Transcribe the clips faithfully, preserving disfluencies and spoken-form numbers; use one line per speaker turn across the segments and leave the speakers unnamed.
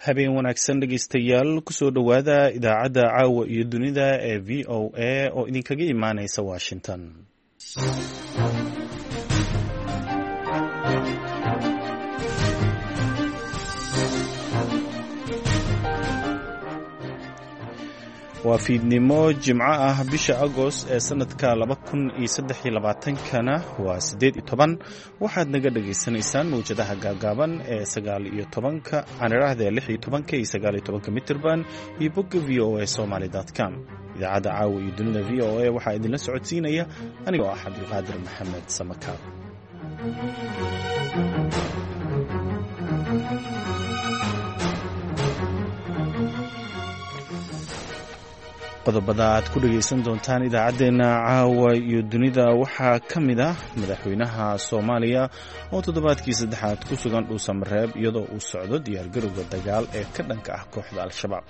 habeen wanaagsan dhegaystayaal kusoo dhowaada idaacadda caawa iyo dunida ee v o a oo idinkaga imaanaysa washington. waa fiidnimo jimco ah bisha agost ee sanadka laba kun iyo saddex iyo labaatankana waa siddeed iyo toban. waxaad naga dhagaysanaysaan mawjadaha gaagaaban ee sagaal iyo tobanka caniraahda lix iyo tobanka iyo sagaal iyo tobanka mitirban iyo bogga v o a somaly dot com. idaacadda caawa iyo dunida v o a waxaa idinla socodsiinaya anigoo ah cabdulqaadir maxamed samakaab. qodobada aad ku dhegaysan doontaan idaacaddeenna caawa iyo dunida waxaa ka mid ah madaxweynaha soomaaliya oo toddobaadkii saddexaad ku sugan dhuusamareeb iyadoo uu socdo diyaargarowga dagaal ee ka dhanka ah kooxda al-shabaab.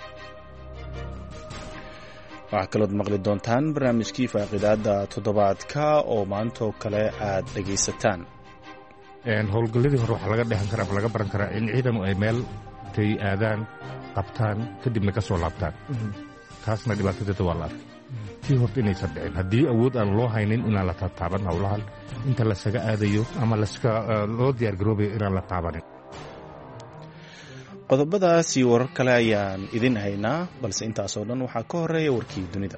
waxaa kalood maqli doontaan barnaamijkii faaqidaada toddobaadka oo maantoo kale aad dhegaysataan.
howlgalladii hore waxaa laga dhehan karaa ama laga baran karaa in ciidanu ay meel tay aadaan qabtaan kadibna ka soo laabtaan. taasna dhibaatadeeda waa la arkay tii horta inaysan dhicin haddii awood aan loo haynin inaan la taataaban howlahan inta lasaga aadayo ama loo diyaargaroobayo inaan la taabanin.
qodobadaas iyo warar kale ayaan idin haynaa balse intaasoo dhan waxaa ka horeeya warkii dunida.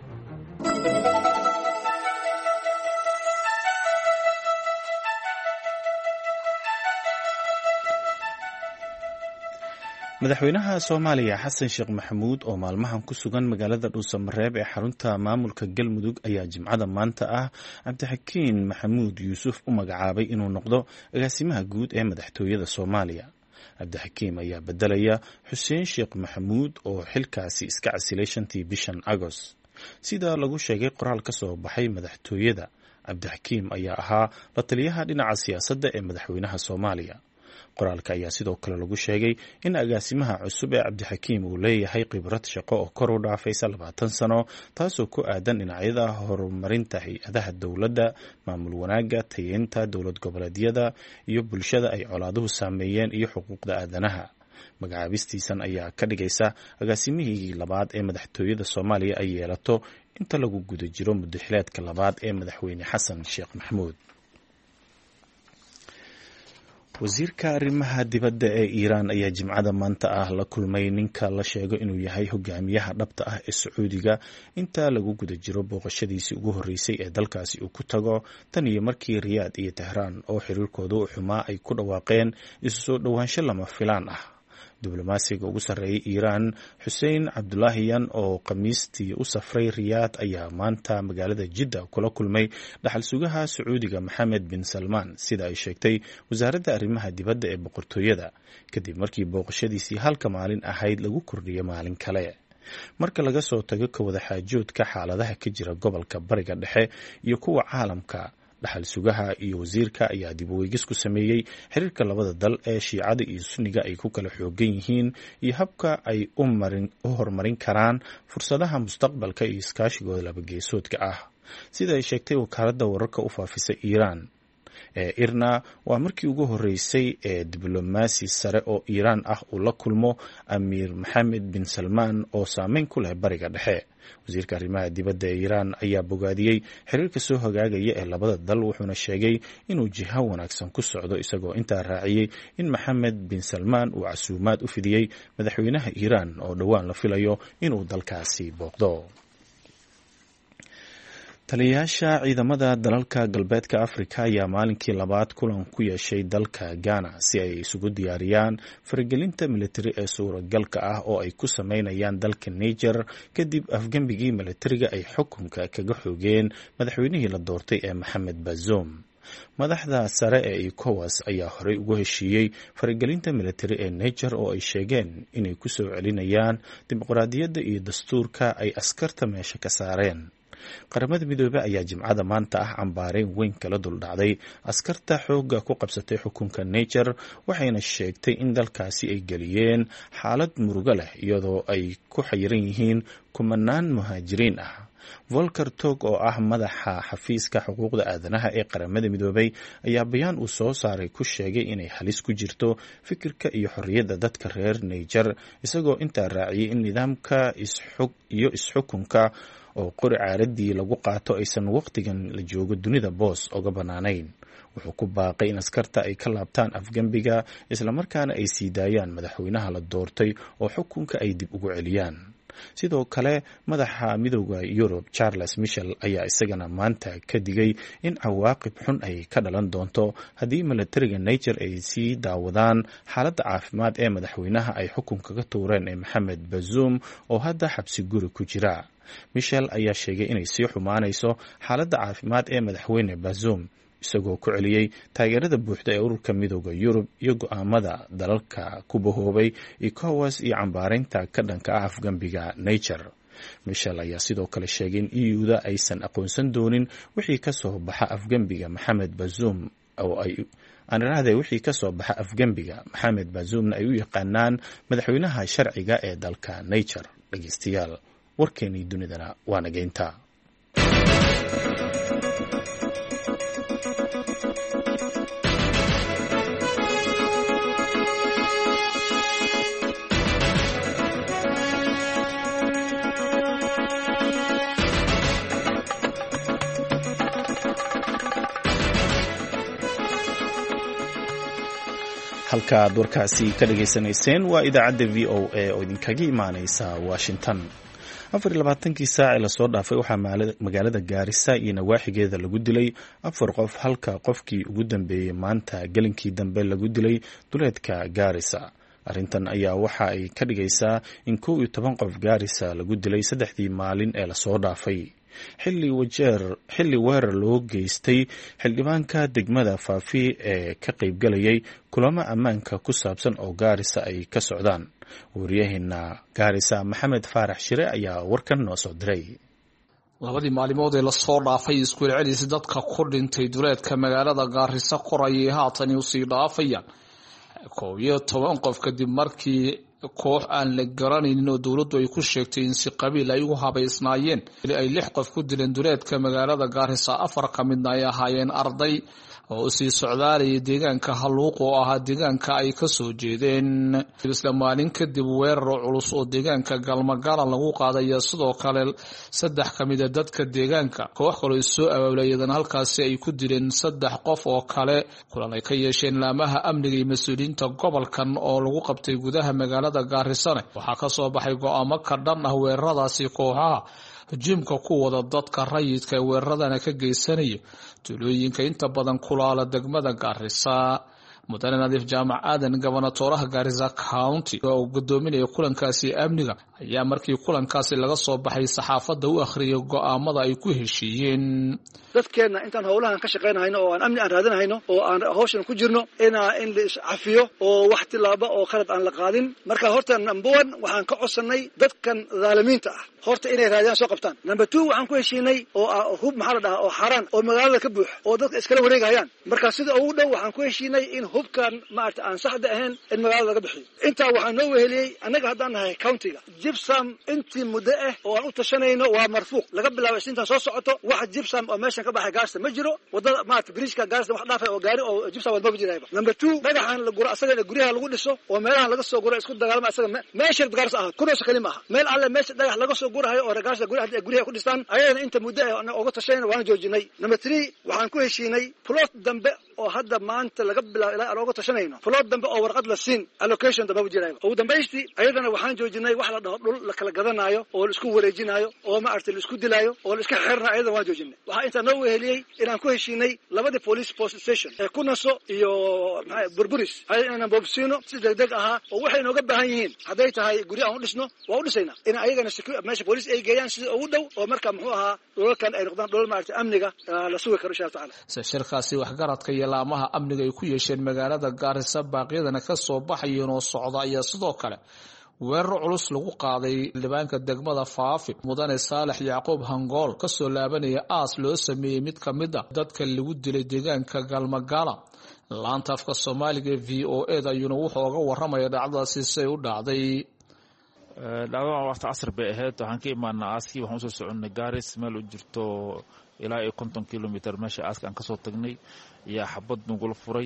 madaxweynaha soomaaliya xasan sheekh maxamuud oo maalmahan ku sugan magaalada dhuusamareeb ee xarunta maamulka galmudug ayaa jimcada maanta ah cabdixakiin maxamuud yuusuf u magacaabay inuu noqdo agaasimaha guud ee madaxtooyada soomaaliya. cabdixakiim ayaa bedelaya xuseen sheekh maxamuud oo xilkaasi iska casilay shantii bishan agost. sida lagu sheegay qoraal ka soo baxay madaxtooyada, cabdixakiim ayaa ahaa la taliyaha dhinaca siyaasadda ee madaxweynaha soomaaliya. qoraalka ayaa sidoo kale lagu sheegay in agaasimaha cusub ee cabdixakiim uu leeyahay khibrad shaqo oo kor u dhaafaysa labaatan sano taasoo ku aadan dhinacyada horumarinta hay-adaha dowladda, maamul wanaagga, tayeynta dowlad goboleedyada iyo bulshada ay colaaduhu saameeyeen iyo xuquuqda aadanaha. magacaabistiisan ayaa ka dhigaysa agaasimihii labaad ee madaxtooyada soomaaliya ay yeelato inta lagu guda jiro muddaxileedka labaad ee madaxweyne xasan sheekh maxamuud. wasiirka arrimaha dibadda ee iiraan ayaa jimcada maanta ah la kulmay ninka la sheego inuu yahay hogaamiyaha dhabta ah ee sacuudiga inta lagu guda jiro booqashadiisii ugu horreysay ee dalkaasi uu ku tago tan iyo markii riyaad iyo tehraan oo xiriirkooda u xumaa ay ku dhawaaqeen isu soo dhowaansho lama filaan ah. diblomaasiga ugu sarreeyay iiraan xuseen cabdulaahiyan oo khamiistii u safray riyaad ayaa maanta magaalada jidda kula kulmay dhaxal sugaha sacuudiga maxamed bin salmaan sida ay sheegtay wasaaradda arrimaha dibadda ee boqortooyada kadib markii booqashadiisii halka maalin ahayd lagu kordhiyo maalin kale. marka laga soo tago ka wada xaajoodka xaaladaha ka jira gobolka bariga dhexe iyo kuwa caalamka, dhaxal sugaha iyo wasiirka ayaa dib u eegis ku sameeyey xiriirka labada dal ee shiicada iyo sunniga ay ku kala xoogan yihiin iyo habka ay u horumarin karaan fursadaha mustaqbalka iyo iskaashigooda labageesoodka ah. sida ay sheegtay wakaaladda wararka u faafisa iiraan ee irna, waa markii ugu horreysay ee diblomaasi sare oo iiraan ah uu la kulmo amiir maxamed bin salmaan oo saameyn ku leh bariga dhexe. wasiirka arrimaha dibadda ee iiraan ayaa bogaadiyey xiriirka soo hagaagaya ee labada dal wuxuuna sheegay inuu jiho wanaagsan ku socdo isagoo intaa raaciyey in maxamed bin salmaan uu casuumaad u fidiyey madaxweynaha iiraan oo dhowaan la filayo inuu dalkaasi booqdo. taliyayaasha ciidamada dalalka galbeedka afrika ayaa maalinkii labaad kulan ku yeeshay dalka Ghana si ay isugu diyaariyaan faragelinta militari ee suuragalka ah oo ay ku sameynayaan dalka Niger kadib afgembigii militariga ay xukunka kaga xoogeen madaxweynihii la doortay ee Mohamed Bazoum. madaxda sare ee ECOWAS ayaa horey ugu heshiiyey faragelinta militari ee Niger oo ay sheegeen inay ku soo celinayaan dimuqraadiyadda iyo dastuurka ay askarta meesha ka saareen. qaramada midoobey ayaa jimcada maanta ah cambaareen weyn kala duldhacday askarta xoogga ku qabsatay xukunka Niger waxayna sheegtay in dalkaasi ay geliyeen xaalad murugo leh iyadoo ay ku xayiran yihiin kumanaan muhaajiriin ah. volker tog oo ah madaxa xafiiska xuquuqda aadanaha ee qaramada midoobay ayaa bayaan uu soo saaray ku sheegay inay halis ku jirto fikirka iyo xorriyadda dadka reer Niger isagoo intaa raaciyay in nidaamka isxug iyo isxukunka oo qori caaradii lagu qaato aysan waqtigan la joogo dunida boos uga banaanayn. Wuxuu ku baaqay in askarta ay ka laabtaan afgembiga isla markaana ay sii daayaan madaxweynaha la doortay oo xukunka ay dib ugu celiyaan. Sidoo kale madaxa midowda Yurub Charles Michel ayaa isagana maanta ka digay in cawaaqib xun ay ka dhalan doonto haddii militariga Niger ay sii daawadaan xaaladda caafimaad ee madaxweynaha ay xukunka ka tuureen ee Mohamed Bazoum oo hadda xabsi guri ku jira. Michel ayaa sheegay inay sii xumaanayso xaaladda caafimaad ee madaxweyne Bazoum isagoo ku celiyay taageerada buuxda ee ururka midowda Yurub iyo go'aamada dalalka ku bahoobay ECOWAS iyo cambaareynta ka dhanka ah afgambiga Niger. Michel ayaa sidoo kale sheegay in E U-da aysan aqoonsan doonin wixii ka soo baxa afgambiga Mohamed Bazoum oo ay aan raahday wixii ka soo baxa afgambiga Mohamed Bazoumna ay u yaqaanaan madaxweynaha sharciga ee dalka Niger. Dhageystayaal, warkeenii dunidana waa nageynta. halka aad warkaasi ka dhageysanayseen waa idaacadda V O A oo idinkaga imaaneysa Washington. afar iyo labaatankii saac ee lasoo dhaafay waxaa magaalada Gaarisa iyo nawaaxigeeda lagu dilay afar qof halka qofkii ugu dambeeyay maanta gelinkii dambe lagu dilay duleedka Gaarisa. Arrintan ayaa waxa ay ka dhigaysaa in kow iyo toban qof Gaarisa lagu dilay saddexdii maalin ee lasoo dhaafay. xilli wajeer xilli weerar loo geystay xildhibaanka degmada Faafi ee ka qaybgalayay kulamo ammaanka ku saabsan oo Gaarisa ay ka socdaan. Wariyaheena Gaarisa Maxamed Faarax Shire ayaa warkan noo soo diray.
labadii maalmood ee la soo dhaafay isku celcelis dadka ku dhintay duleedka magaalada Gaarisa qorayay haatan u sii dhaafayaan kow iyo toban qof kadib markii koox aan la garanaynin oo dawladdu ay ku sheegtay in si qabiil ay u habaysnaayeen ay lix qof ku dileen duleedka magaalada Gaarisa. afar ka midna ay ahaayeen arday oo sii socdaalaya deegaanka Haluuq oo ahaa deegaanka ay ka soo jeedeen. isla maalin kadib weerar culus oo deegaanka Galmagala lagu qaaday sidoo kale saddex ka mid ah dadka deegaanka koox kale oo soo aawlayeen halkaasi ay ku dileen saddex qof oo kale. kulan ay ka yeesheen laamaha amniga iyo mas'uuliyiinta gobolkan oo lagu qabtay gudaha magaalada Gaarisa waxaa ka soo baxay go'aamo ka dhan ah weeraradaasi kooxaha jimka ku wada dadka rayidka ee weeraradana ka geysanaya tulooyinka inta badan kulaala degmada Gaarisa. mudane Nadiif Jaamac Aadan gobernatoraha Gaarisa County oo gudoominaya kulankaasi amniga ayaa markii kulankaasi laga soo baxay saxaafadda u akhriyay go'aamada ay ku heshiiyeen.
dadkeena intaan howlahan ka shaqeynayno oo aan amni aan raadinayno oo aan hawshan ku jirno ina in la iscafiyo oo wax tilaabo oo khalad aan la qaadin. marka horta number one waxaan ka codsanay dadkan zaalimiinta ah horta inay raadiyaan soo qabtaan. number two waxaan ku heshiinay oo hub maxaa la dhahaa oo xaraan oo magaalada ka buux oo dadka iskala wareegayaan. marka sida ugu dhow waxaan ku heshiinay in hubkan maarta aan saxda ahayn in magaalada laga bixiyo. inta waxaan noo weheliyay anaga haddaan nahay county-ga gypsum intii muddo ah oo aan u tashanayno waa marfuuq laga bilaabo intaan soo socoto wax gypsum oo meesha ka baxay Gaarisa ma jiro. wadada maarta bridge-ka Gaarisa wax dhaafay oo gaari oo gypsum wadba jirayba. number two dhagaxan la guro asaga guryaha lagu dhiso oo meelaha laga soo guro isku dagaalma asaga meesha Gaarisa ah kuna soo kalima ah meel alle meesha dhagax laga soo gurayo oo Gaarisa guryaha guryaha ku dhistaan ayayna inta muddo ah uga tashanayno waan joojinay. number three waxaan ku heshiinay plot dambe oo hadda maanta laga bilaabo ilaa looga tashanayno plot dambe oo warqad la siin allocation dambe jirayba. ugu dambeystii ayadana waxaan joojinay wax la dhaho dhul la kala gadanayo oo la isku wareejinayo oo ma artay la isku dilayo oo la iska xirnayo ayadana waan joojinay. waxa inta noo weheliyay inaan ku heshiinay labadii police post station ee Kunaso iyo maxay Burburis hay inaan boobsiino si degdeg ah oo waxay nooga baahan yihiin haday tahay guri aan u dhisno waa u dhisayna in ayagana meesha police ay geeyaan si ugu dhow oo marka muxuu ahaa dowladkan ay noqdaan dowlad maartay amniga la sugi karo insha Allah taala.
shirkaasi wax garadka iyo laamaha amniga ay ku yeesheen magaalada Gaarisa baaqyadana ka soo baxayeen oo socda ayaa sidoo kale weerar culus lagu qaaday libaanka degmada Faafi. mudane Saalax Yacquub Hangool ka soo laabanaya aas loo sameeyay mid ka mid ah dadka lagu dilay deegaanka Galmagala. laanta afka Soomaaliga V O A ayuuna wuxuu uga waramaya dhacdadaasi si u dhacday.
dhacdadan waqti casr bay ahayd waxaan ka imaanaa aaskii waxaan usoo soconnay gaaris meel u jirto ilaa iyo konton kilomitr meesha aaska aan kasoo tagnay iyo xabad nagula furay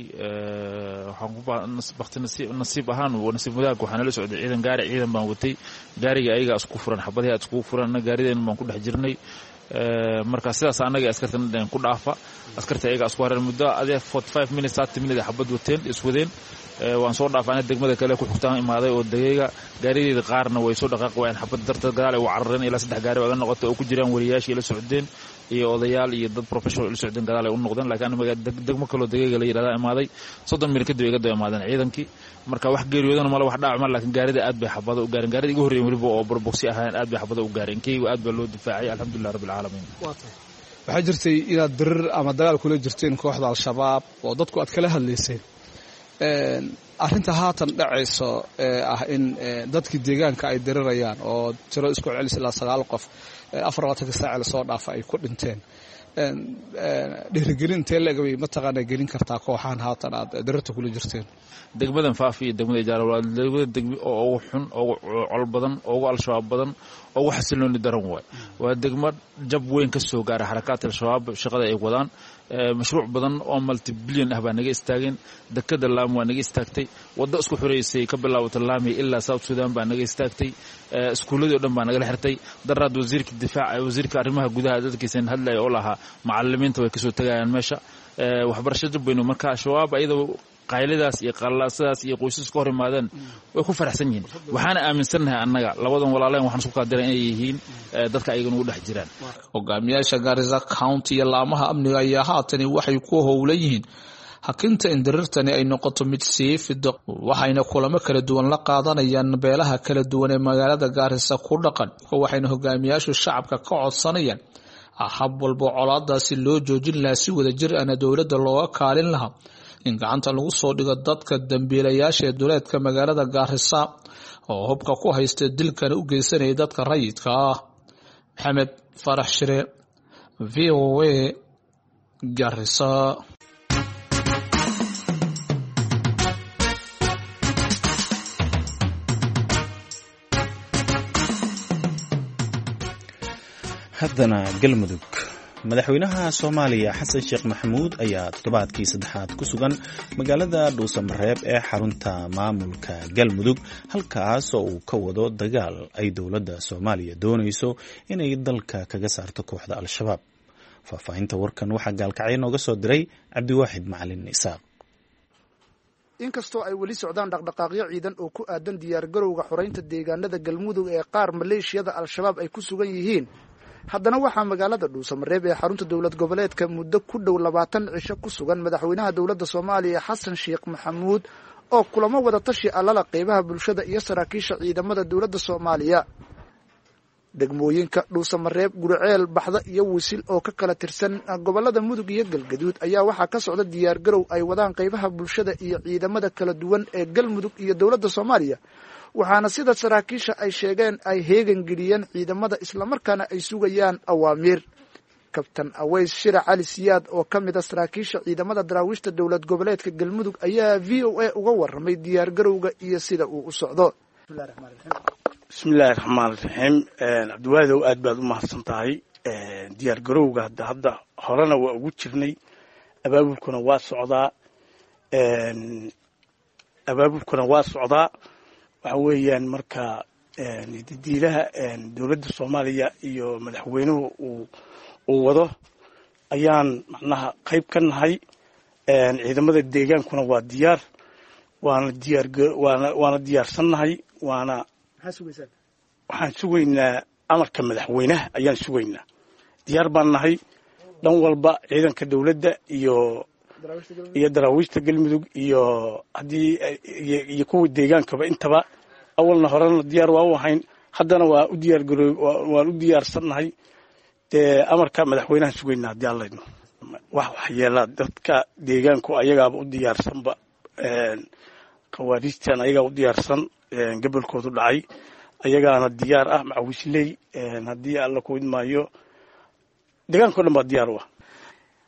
waxaan bakti nasiib ahaan nasiib wadaag waxaa nala socday ciidan gaari ciidan baan watay gaariga ayagaa isku furan xabadihii aad iskugu furan anna gaarideen baan ku dhex jirnay marka sidaas annaga askartan dheen ku dhaafa askarta ayagaa isku hareen muddo adee forty five minutes thirty minutes xabad wateen iswadeen waan soo dhaafay degmada kale ku xigtaan imaaday oo dagayga gaarideeda qaarna way soo dhaqaaq waayeen xabad darteed gadaal ay u carareen ilaa saddex gaari oo noqotay oo ku jiraan wariyaashii la socdeen iyo odayaal iyo dad professional la socdeen gadaal ay u noqdeen laakiin aniga degmo kale oo dagayga la yiraahdo imaaday soddon minute kadib iga doo imaadeen ciidankii marka wax geeriyoodana ma wax dhaacma laakiin gaarida aad bay xabado u gaareen gaarida igu horeeyay waliba oo barboxi ahaan aad bay xabado u gaareen kaygu aad baa loo difaacay alxamdulillah rabbil caalamiin
waxaa jirtay inaad dirir ama dagaal kula jirteen kooxda al-shabaab oo dadku aad kala hadlayseen arrinta haatan dhacayso ee ah in dadkii deegaanka ay dirirayaan oo tiro isku celis ilaa sagaal qof afar labaatanka saac la soo dhaafa ay ku dhinteen dhiirigelin intee leegabay mataqaanaa gelin kartaa kooxaan haatan aad dirirta kula jirteen
degmadan faafi iyo degmada ijaara waa degmada degmi oo ugu xun oo col badan oo ugu al-shabaab badan oo ugu xasilooni daran waay waa degmo jab weyn ka soo gaaray xarakaadka al-shabaab shaqada ay wadaan mashruuc badan oo multi billion ah baa naga istaageen dekada laam waa naga istaagtay waddo isku xureysay ka bilaawata laami ilaa South Sudan baa naga istaagtay iskuuladii oo dhan baa naga xirtay daraad wasiirka difaaca wasiirka arrimaha gudaha dadkiisan hadlay oo lahaa macallimiinta way ka soo tagayaan meesha waxbarashada baynu marka shabaab ayadoo qaylidaas iyo qallaasadas iyo qoysaska hor imaadeen way ku faraxsan yihiin waxaana aaminsanahay annaga labadan walaaleen waxaan isku qaadiray inay yihiin dadka ayagana u dhex jiraan
hogaamiyaasha Garissa County iyo laamaha amniga ayaa haatani waxay ku howlan yihiin hakinta in dirirtani ay noqoto mid sii fido waxayna kulamo kala duwan la qaadanayaan beelaha kala duwan ee magaalada Garissa ku dhaqan waxayna hogaamiyaashu shacabka ka codsanayaan hab walba colaadaasi loo joojin lahaa si wada jir ah dowladda looga kaalin lahaa in gacanta lagu soo dhigo dadka dambiilayaasha ee duleedka magaalada Garissa oo hubka ku haysta dilkan u geysanay dadka rayidka ah Maxamed Farax Shire V O A Garissa
haddana galmudug madaxweynaha Soomaaliya Xasan Sheekh Maxamuud ayaa toddobaadkii saddexaad ku sugan magaalada Dhuusamareeb ee xarunta maamulka Galmudug halkaas oo uu ka wado dagaal ay dowladda Soomaaliya doonayso inay dalka kaga saarto kooxda al-shabaab faahfaahinta warkan waxaa gaalkacyo nooga soo diray Cabdiwaaxid Macalin Isaaq
inkastoo ay weli socdaan dhaqdhaqaaqyo ciidan oo ku aadan diyaar garowga xoreynta deegaanada Galmudug ee qaar maleeshiyada al-shabaab ay ku sugan yihiin haddana waxaa magaalada Dhuusamareeb ee xarunta dowlad goboleedka muddo ku dhow labaatan cisho ku sugan madaxweynaha dowladda Soomaaliya Xasan Sheekh Maxamuud oo kulamo wada tashi alala qaybaha bulshada iyo saraakiisha ciidamada dowladda Soomaaliya degmooyinka Dhuusamareeb Gurceel Baxda iyo Wisil oo ka kala tirsan gobolada Mudug iyo Galgaduud ayaa waxaa ka socda diyaar garow ay wadaan qaybaha bulshada iyo ciidamada kala duwan ee Galmudug iyo dowladda Soomaaliya waxaana sida saraakiisha ay sheegeen ay heegan geliyeen ciidamada isla markaana ay sugayaan awaamiir kabtan Aways Shira Cali Siyaad oo kamid ah saraakiisha ciidamada daraawiishta dowlad goboleedka Galmudug ayaa V O A uga warramay diyaar garowga iyo sida uu u socdo
bismillaahir rahmaanir rahiim Cabdiwaadow aad baad u mahadsan tahay diyaar garowga hadda hadda horena waa ugu jirnay abaabulkuna waa socdaa abaabulkuna waa socdaa waxa weeyaan marka diilaha dowladda Soomaaliya iyo madaxweynuhu uu uu wado ayaan macnaha qayb ka nahay ciidamada deegaankuna waa diyaar waana diyaar waana waana diyaarsannahay waana waxaan sugaynaa amarka madaxweynaha ayaan sugaynaa diyaar baan nahay dhan walba ciidanka dowladda iyo iyo daraawiishta Galmudug iyo hadii iyo kuwa deegaankaba intaba awalna horena diyaar waa u ahayn haddana waa u diyaar garow waa u diyaarsannahay ee amarka madaxweynaha sugaynaa hadii alla idmo wax waxyeela dadka deegaanku ayagaaba u diyaarsanba ee qawaariistan ayaga u diyaarsan ee gobolkoodu dhacay ayagaana diyaar ah macawisley ee hadii alla ku idmaayo deegaanku dhan baa diyaar u ah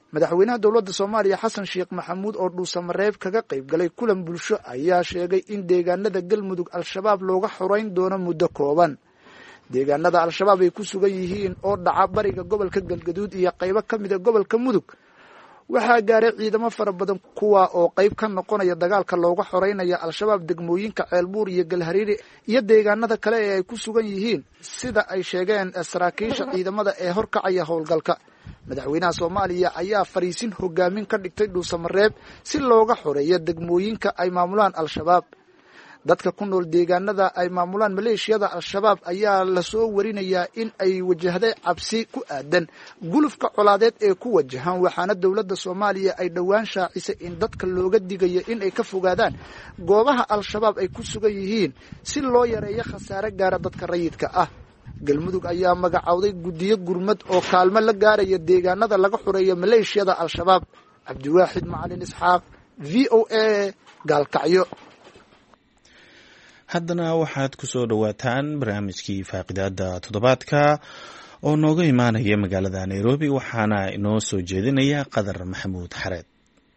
madaxweynaha dowladda soomaaliya xasan sheekh maxamuud oo dhuusamareeb kaga qayb galay kulan bulsho ayaa sheegay in deegaanada galmudug al-shabaab looga xoreyn doono muddo kooban deegaanada al-shabaab ay ku sugan yihiin oo dhaca bariga gobolka galgaduud iyo qaybo ka mida gobolka mudug waxaa gaaray ciidamo fara badan kuwa oo qayb ka noqonaya dagaalka looga xoreynaya al-shabaab degmooyinka ceelbuur iyo galhariiri iyo deegaanada kale ee ay ku sugan yihiin sida ay sheegeen saraakiisha ciidamada ee horkacaya howlgalka madaxweynaha soomaaliya ayaa fariisin hogaamin ka dhigtay dhuusamareeb si looga xoreeyo degmooyinka ay maamulaan al-shabaab dadka ku nool deegaanada ay maamulaan maleeshiyada al-shabaab ayaa lasoo warinayaa in ay wajahday cabsi ku aadan gulufka colaadeed ee ku wajahan waxaana dowladda soomaaliya ay dhowaan shaacisay in dadka looga digayo in ay ka fogaadaan goobaha al-shabaab ay ku sugan yihiin si loo yareeyo khasaare gaara dadka rayidka ah galmudug ayaa magacowday guddiyo gurmad oo kaalmo la gaaraya deegaanada laga xoreeyo maleeshiyada al-shabaab cabdiwaaxid macalin isxaaq v o a gaalkacyo
haddana waxaad ku soo dhowaataan barnaamijkii faaqidaada toddobaadka oo nooga imaanaya magaalada nairobi waxaana inoo soo jeedinaya qadar maxamuud xareed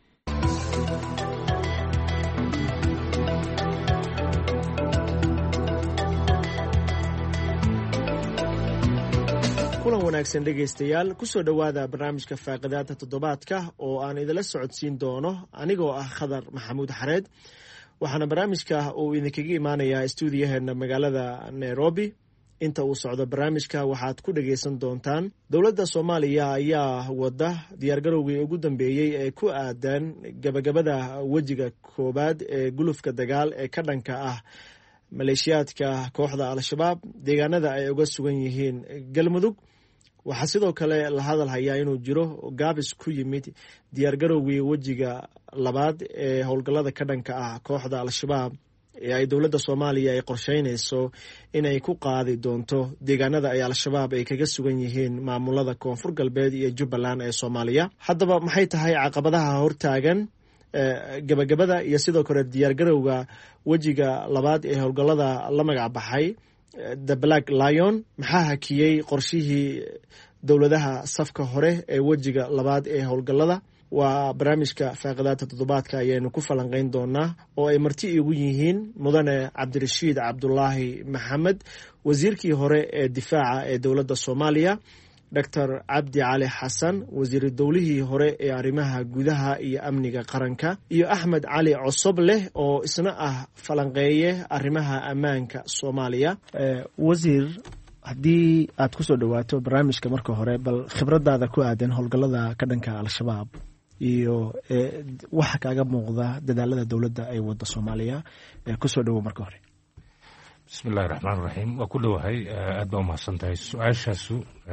kulan wanaagsan dhegaystayaal kusoo dhowaada barnaamijka faaqidaada toddobaadka oo aan idinla socodsiin doono anigoo ah khadar maxamuud xareed waxaana barnaamijka uu idinkaga imaanayaa stuudiyaheena magaalada nairobi inta uu socdo barnaamijka waxaad ku dhagaysan doontaan dowladda soomaaliya ayaa wada diyaargarowgii ugu dambeeyey ee ku aadan gabagabada wejiga koowaad ee gulufka dagaal ee ka dhanka ah maleeshiyaadka kooxda al-shabaab deegaanada ay uga sugan yihiin galmudug waxaa sidoo kale la hadal hayaa inuu jiro gaabis ku yimid diyaargarowgii wejiga labaad ee howlgallada ka dhanka ah kooxda al-shabaab ee ay dowladda soomaaliya ay qorsheynayso inay ku qaadi doonto deegaanada ay al-shabaab ay kaga sugan yihiin maamulada koonfur galbeed iyo jubbaland ee soomaaliya haddaba maxay tahay caqabadaha hortaagan gabagabada iyo sidoo kale diyaargarowga wejiga labaad ee howlgallada la magac baxay the black lion maxaa hakiyey qorshihii dowladaha safka hore ee wejiga labaad ee howlgallada waa barnaamijka faaqidaadka toddobaadka ayaynu ku falanqayn doonaa oo ay marti igu yihiin mudane cabdirashiid cabdulaahi maxamed wasiirkii hore ee difaaca ee dowladda soomaaliya doctor cabdi cali xasan wasiiru dowlihii hore ee arrimaha gudaha iyo amniga qaranka iyo axmed cali cosob leh oo isna ah falanqeeye arrimaha ammaanka soomaaliya wasiir haddii aad ku soo dhowaato barnaamijka marka hore bal khibradaada ku aadan howlgallada ka dhanka al-shabaab iyo waxa kaaga muuqda dadaalada dowladda ay wadda soomaaliya kusoo dhowow marka hore
bismi illahi raxmaan raxiim waa ku dhowahay aad baa umahadsan tahay su-aashaasu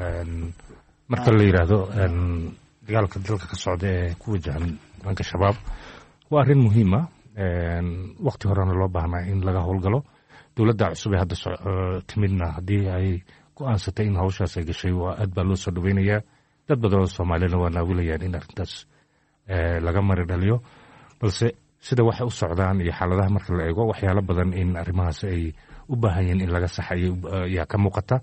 marka la yidhaahdo dagaalka dalka ka socda ee ku wajahan dhanka shabaab waa arrin muhiima wakti horena loo baahnaa in laga howlgalo dowladda cusub ee hadda timidna haddii ay go-aansatay in hawshaas ay gashay waa aad baa loo soo dhoweynayaa dad badan oo soomaaliyana waa naawilayaan in arrintaas laga mari dhaliyo balse sida waxay u socdaan iyo xaaladaha marka la eego waxyaalo badan in arrimahaas ay u baahan yihiin in laga saxayo ayaa ka muuqata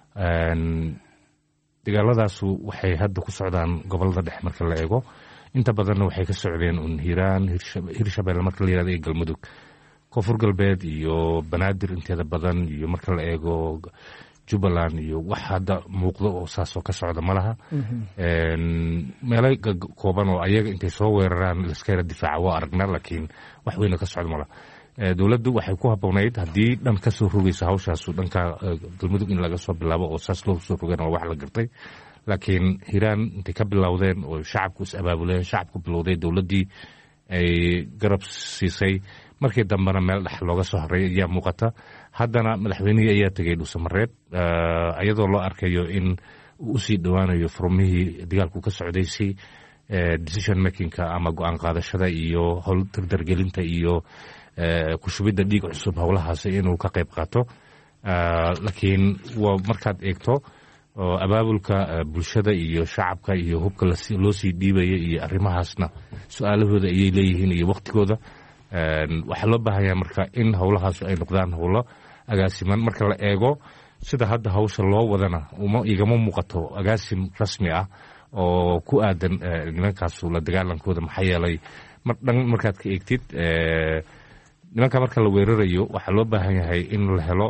dagaaladaasu waxay hadda ku socdaan gobolada dhexe marka la eego inta badanna waxay ka socdeen un hiiraan hirshabelle marka la yirahdo iyo galmudug koonfur galbeed iyo banaadir inteeda badan iyo marka la eego jubbaland iyo wax hadda muuqdo oo saasoo ka socda ma laha meelo kooban oo ayaga intay soo weeraraan laska yara difaaca waa aragnaa laakiin wax weyna ka socda malaha dowladdu waxay ku habboonayd haddii dhan ka soo rogaysa hawshaasu dhanka galmudug in laga soo bilaabo oo saas loo soo rogeen waa wax la gartay laakiin hiiraan intay ka bilowdeen oo shacabku is abaabuleen shacabku bilowday dowladdii ay garab siisay markii dambena meel dhex looga soo haray ayaa muuqata haddana madaxweynihii ayaa tegay dhuusamareeb iyadoo loo arkayo in uu usii dhowaanayo furmihii dagaalku ka socday si decision makingka ama go-aan qaadashada iyo howl dardargelinta iyo ku shubidda dhiig cusub howlahaasi inuu ka qayb qaato laakiin waa markaad eegto abaabulka bulshada iyo shacabka iyo hubka loo sii dhiibaya iyo arrimahaasna su-aalahooda ayay leeyihiin iyo waktigooda waxaa loo baahanyaa marka in howlahaas ay noqdaan howlo agaasiman marka la eego sida hadda hawsha loo wadana igama muuqato agaasim rasmi ah oo ku aadan nimankaasu la dagaalankooda. maxaa yeelay mar dhan markaad ka eegtid nimanka marka la weerarayo waxaa loo baahan yahay in la helo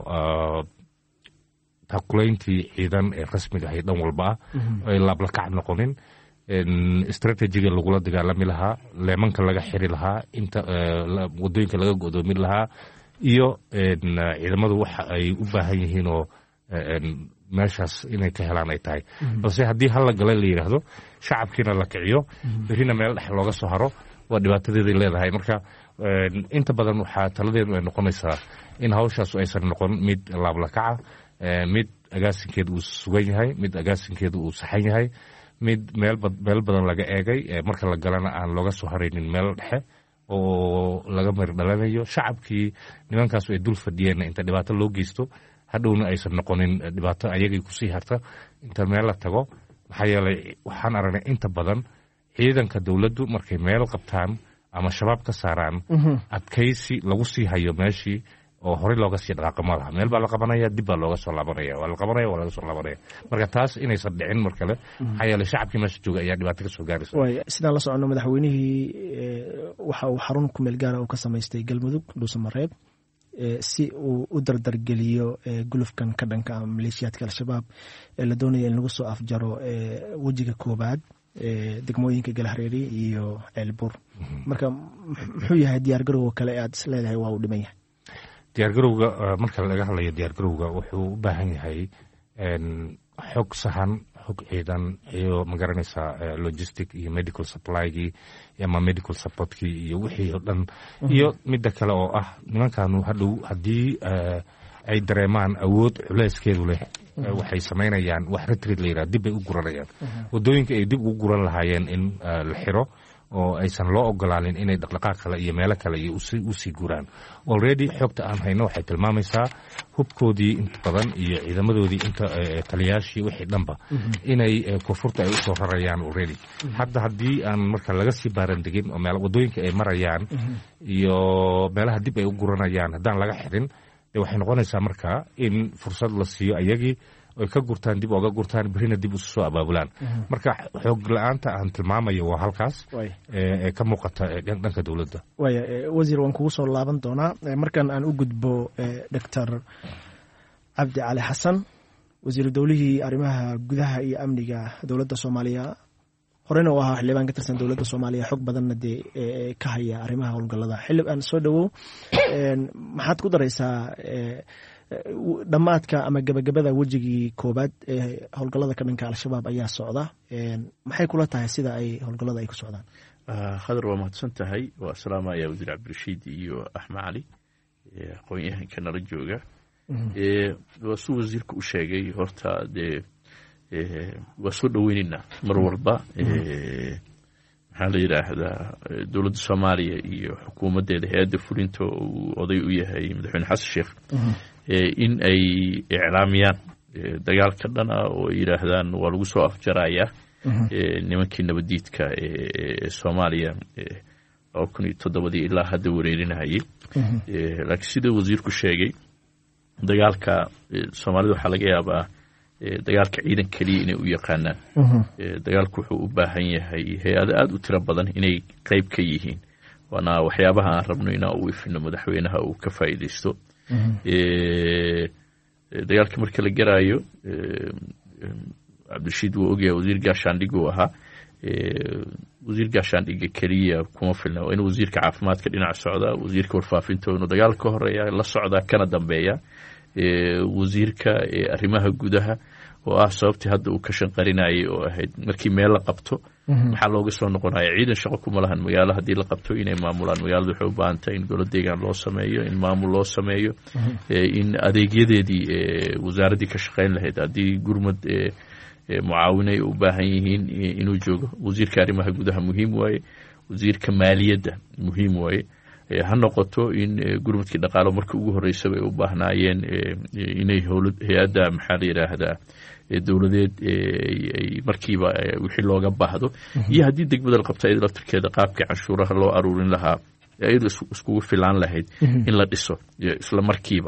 takulayntii ciidan ee rasmiga ahay dhan walba ah oo ay laablakac noqonin, istraatijiga lagula dagaalami lahaa, leemanka laga xiri lahaa, inta wadooyinka laga godoomin lahaa, iyo ciidamadu waxa ay u baahan yihiin oo meeshaas inay ka helaan ay tahay. balse haddii hal la gala la yidhaahdo shacabkiina la kiciyo berrina meel dhex looga soo haro waa dhibaatadeeday leedahay. marka inta badan waxaa taladeedu ay noqonaysaa in hawshaasu aysan noqon mid laablakaca, mid agaasinkeedu uu sugan yahay, mid agaasinkeedu uu saxan yahay, mid meel meel badan laga eegay, marka la galana aan looga soo haraynin meel dhexe oo laga mir dhalanayo. shacabkii nimankaasu ay dul fadhiyeenna inta dhibaato loo geysto hadhowna aysan noqonin dhibaato ayagay kusii harta inta meel la tago. maxaa yeelay waxaan aragnay inta badan ciidanka dowladdu markay meel qabtaan ama shabaab ka saaraan adkaysi lagu sii hayo meeshii oo horey looga sii dhaqaaqo ma laha. meel baa la qabanaya, dib baa looga soo laabanaya, waa la qabanaya, waa laga soo laabanaya. marka taas inaysan dhicin mar kale, maxaa yeelay shacabkii meesha jooga ayaa dhibaato ka soo gaaraysa.
waay sidaan la soconno madaxweynihii waxa uu xarun ku meel gaara uu ka samaystay galmudug dhuusamareeb si uu u dardargeliyo gulufkan ka dhanka maleeshiyaadka al-shabaab ee la doonaya in lagu soo afjaro wejiga koobaad degmooyinka galhareeri iyo ceelbuur. marka muxuu yahay diyaargarowga kale ee aad is leedahay waa uu dhiman yahay?
diyaargarowga marka laga hadlayo diyaargarowga wuxuu u baahan yahay xog sahan, xog ciidan iyo magaranaysaa logistic iyo medical supply-gii ama medical supportkii iyo wixii oo dhan. iyo midda kale oo ah nimankanu hadhow haddii ay dareemaan awood culeyskeedu leh waxay samaynayaan wax retreat la yidhaha, dib bay u guranayaan. waddooyinka ay dib ugu guran lahaayeen in la xiro oo aysan loo ogolaanin inay dhaqdhaqaaq kale iyo meelo kale iyo usii guraan. already xogta aan hayno waxay tilmaamaysaa hubkoodii inta badan iyo ciidamadoodii inta taliyaashii wixii dhanba inay koonfurta ay usoo rarayaan already. hadda haddii aan marka laga sii baarandegin oo meel waddooyinka ay marayaan iyo meelaha dib ay u guranayaan haddaan laga xirin, dee waxay noqonaysaa marka in fursad la siiyo ayagii oy ka gurtaan, dib ooga gurtaan, berrina dib isu soo abaabulaan. marka xoog la-aanta aan tilmaamayo waa halkaas ee ka muuqata dhanka dowladda.
waaya wasiir, waan kugu soo laaban doonaa. markan aan u gudbo doctor cabdi cali xasan, wasiiru dowlihii arrimaha gudaha iyo amniga dowladda soomaaliya, horena u ahaa xildhibaan ka tirsan dowladda soomaaliya, xog badanna dee ka haya arrimaha howlgallada. xildhibaan soo dhowow, maxaad ku daraysaa dhammaadka ama gabagabada wejigii koobaad ee howlgallada ka dhanka al-shabaab ayaa socda? maxay kula tahay sida ay howlgallada ay ku socdaan?
khadar waa mahadsan tahay. waa salaamaya wasiir cabdirashiid iyo axmed cali aqoon-yahanka nala jooga. waa suu wasiirka u sheegay, horta dee waa soo dhoweynaynaa mar walba. maxaa la yidhaahdaa dowladda soomaaliya iyo xukuumaddeeda hay-adda fulinta uu oday u yahay madaxweyne xasan sheekh in ay iclaamiyaan dagaalka dhan ah oo ay yidhaahdaan waa lagu soo afjarayaa nimankii nabaddiidka ee soomaaliya laba kun iyo toddobadii ilaa hadda wareerinahayay. laakiin sida wasiirku sheegay, dagaalka soomaalida waxaa laga yaabaa dagaalka ciidan keliya inay u yaqaanaan. dagaalku wuxuu u baahan yahay hay-ado aada u tiro badan inay qayb ka yihiin. waana waxyaabaha aan rabno inaa u ifino madaxweynaha uu ka faa'iidaysto. dagaalka marka la garaayo, cabdirashiid wuu ogyahay wasiir gaashaandhig uu ahaa. wasiir gaashaandhiga keliya kuma filna, waa inuu wasiirka caafimaadka dhinac socdaa, wasiirka warfaafinta inuu dagaalka ka horeeya la socdaa kana dambeeya, wasiirka arrimaha gudaha oo ah sababtii hadda uu ka shanqarinayay oo ahayd markii meel la qabto maxaa looga soo noqonaya. ciidan shaqo kuma lahan magaalo haddii la qabto inay maamulaan. magaalada waxay u baahan tahay in golo deegaan loo sameeyo, in maamul loo sameeyo, in adeegyadeedii wasaaraddii ka shaqayn lahayd haddii gurmad mucaawinay u baahan yihiin inuu joogo. wasiirka arrimaha gudaha muhiim waaye, wasiirka maaliyadda muhiim waaye. ha noqoto in gurmadkii dhaqaalo markii ugu horreysaba ay u baahnaayeen inay hay-adda maxaa la yidhaahdaa dowladeed ay markiiba wixii looga baahdo, iyo haddii degmada la qabta iyada laftirkeeda qaabkii canshuuraha loo aruurin lahaa iyadu iskugu filaan lahayd in la dhiso isla markiiba.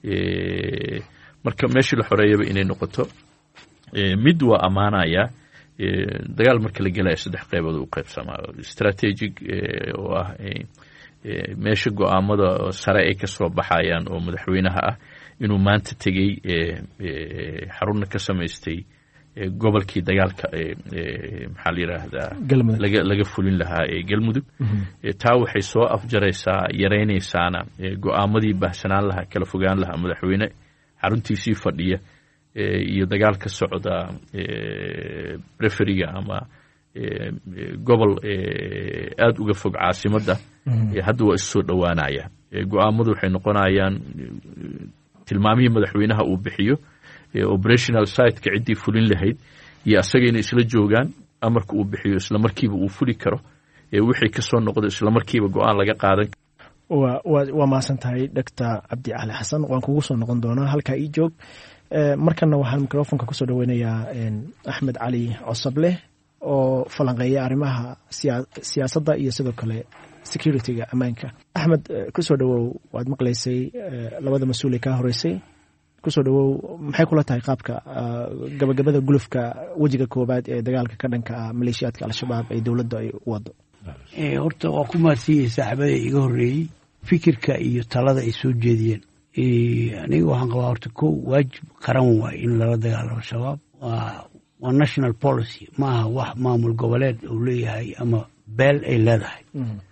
marka meeshii la xoreeyaba inay noqoto mid waa ammaanaya dagaal marka la gelaya saddex qaybood u qaybsamaa strategic oo ah meesha go-aamada sare ay ka soo baxayaan oo madaxweynaha ah inuu maanta tegey xarunna ka samaystay gobolkii dagaalka maxaa la yidhaahdaa laga laga fulin lahaa ee galmudug taa waxay soo afjaraysaa yaraynaysaana go-aamadii baahsanaan lahaa kala fogaan lahaa madaxweyne xaruntiisii fadhiya iyo dagaal ka socda referiga ama gobol aada uga fog caasimadda hadda waa issoo dhowaanaya go-aamadu waxay noqonayaan tilmaamihii madaxweynaha uu bixiyo operational siteka ciddii fulin lahayd iyo asaga inay isla joogaan amarka uu bixiyo isla markiiba uu fuli karo wixii ka soo noqdo isla markiiba go-aan laga qaadan
waa mahadsan tahay doctor cabdi cali xasan waan kugu soo noqon doonaa halkaa ii joog markana waxaan microfonka kusoo dhaweynayaa axmed cali cosoble oo falanqeeya arrimaha siyaasadda iyo sidoo kale securityga ammaanka. axmed kusoo dhawow waad maqlaysay labada mas-uul ee kaa horeysay kusoo dhawow maxay kula tahay qaabka gabagabada gulufka wejiga koobaad ee dagaalka ka dhanka ah maleeshiyaadka al-shabaab ay dowladda ay u wado?
horta waa ku mahadsanyahay saaxiibada iga horreeyey fikirka iyo talada ay soo jeediyeen. aniga waxaan qabaa horta ko waajib qaran waay in lala dagaalamo shabaab waa waa national policy maaha wax maamul goboleed uu leeyahay ama beel ay leedahay.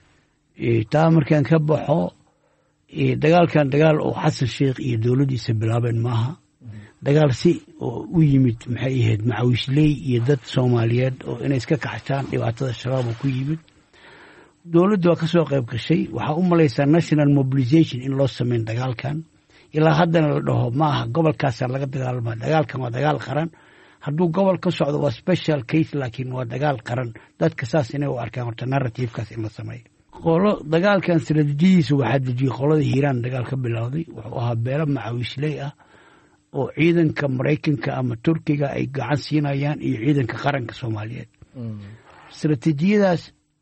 taa markaan ka baxo dagaalkan dagaal oo xasan sheekh iyo dowladdiisa bilaabeen maaha. dagaal si oo u yimid maxay ahayd macawisley iyo dad soomaaliyeed oo inay iska kaxshaan dhibaatada shabaab oo ku yimid. dowladdu waa ka soo qayb gashay. waxaa u malaysaa national mobilization in loo sameyn dagaalkan ilaa haddana la dhaho maaha gobolkaasaa laga dagaalama. dagaalkan waa dagaal qaran. hadduu gobol ka socdo waa special case laakiin waa dagaal qaran. dadka saas inay u arkaan horta narrativekaas in la sameeyo. qolo dagaalkan istaraatiijiyadiisa waxaa dejiyey qolada hiiraan dagaal ka bilowday. wuxuu ahaa beelo macawisley ah oo ciidanka maraykanka ama turkiga ay gacan siinayaan iyo ciidanka qaranka soomaaliyeed. istaraatiijiyadaas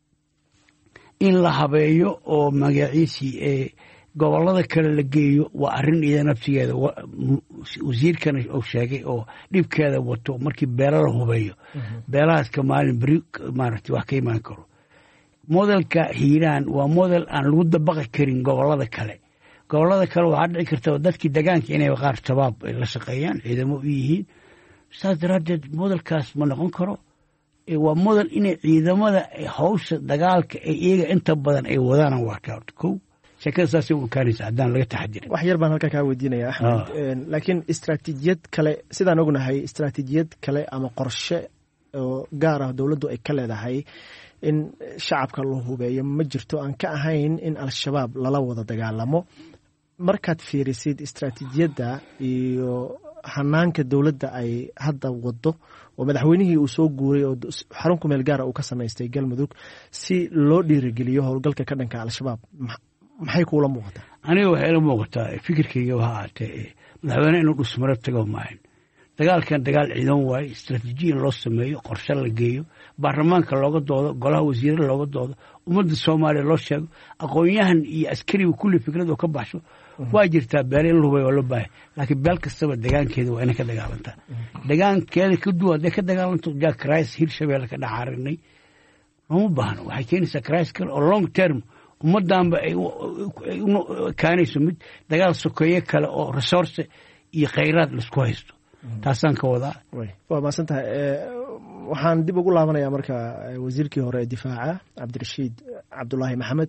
in la habeeyo oo magaciisii ee gobolada kale la geeyo waa arrin iyada naftigeeda wasiirkana uu sheegay oo dhibkeeda wato markii beelo la hubeeyo beelahaas ka maalin beri maaragtay wax ka imaan karo. modelka hiiraan waa model aan lagu dabaqi karin gobolada kale. gobolada kale waxaa dhici karta dadkii degaanka inay qaar shabaab ay la shaqeeyaan ciidamo u yihiin. saas daraaddeed modelkaas ma noqon karo. waa model inay ciidamada hawsha dagaalka ee iyaga inta badan ay wadaan waa ka horta kow sheekada saasay u kaanaysa haddaan laga taxadirin.
wax yar baan halkaa kaa weydiinaya axmed. laakiin istaraatiijiyad kale sidaan ognahay istaraatiijiyad kale ama qorshe oo gaar ah dowladdu ay ka leedahay in shacabka la hubeeyo ma jirto aan ka ahayn in al-shabaab lala wada dagaalamo. markaad fiirisid istaraatiijiyadda iyo hanaanka dowladda ay hadda wado oo madaxweynihii uu soo guuray oo xarun ku meel gaara uu ka samaystay galmudug si loo dhiirigeliyo howlgalka ka dhanka al-shabaab maxay kuula muuqataa?
aniga waxay ila muuqataa fikirkayga waxa ahaatee madaxweyne inuu dhusmaro tago maahan. dagaalkan dagaal ciidan waaye. istaraatiijiya in loo sameeyo qorshe la geeyo baarlamaanka looga doodo golaha wasiirada looga doodo ummadda soomaaliya loo sheego aqoon-yahan iyo askariga kulli fikrad oo ka baxsho. waa jirtaa beele in la hubay waa loo baahay laakiin beel kastaba degaankeeda waa inay ka dagaalantaa. degaankeeda ka duwan hadday ka dagaalanto jack rice hirshabeelle ka dhaxaarinay looma baahno. waxay keenaysaa crisis kale oo long term ummaddaanba ay kaanayso mid dagaal sokeeye kale oo resource iyo khayraad laisku haysto. taasaan ka wadaa.
waa mahadsan tahay. waxaan dib ugu laabanayaa marka wasiirkii hore ee difaaca cabdirashiid cabdulaahi maxamed.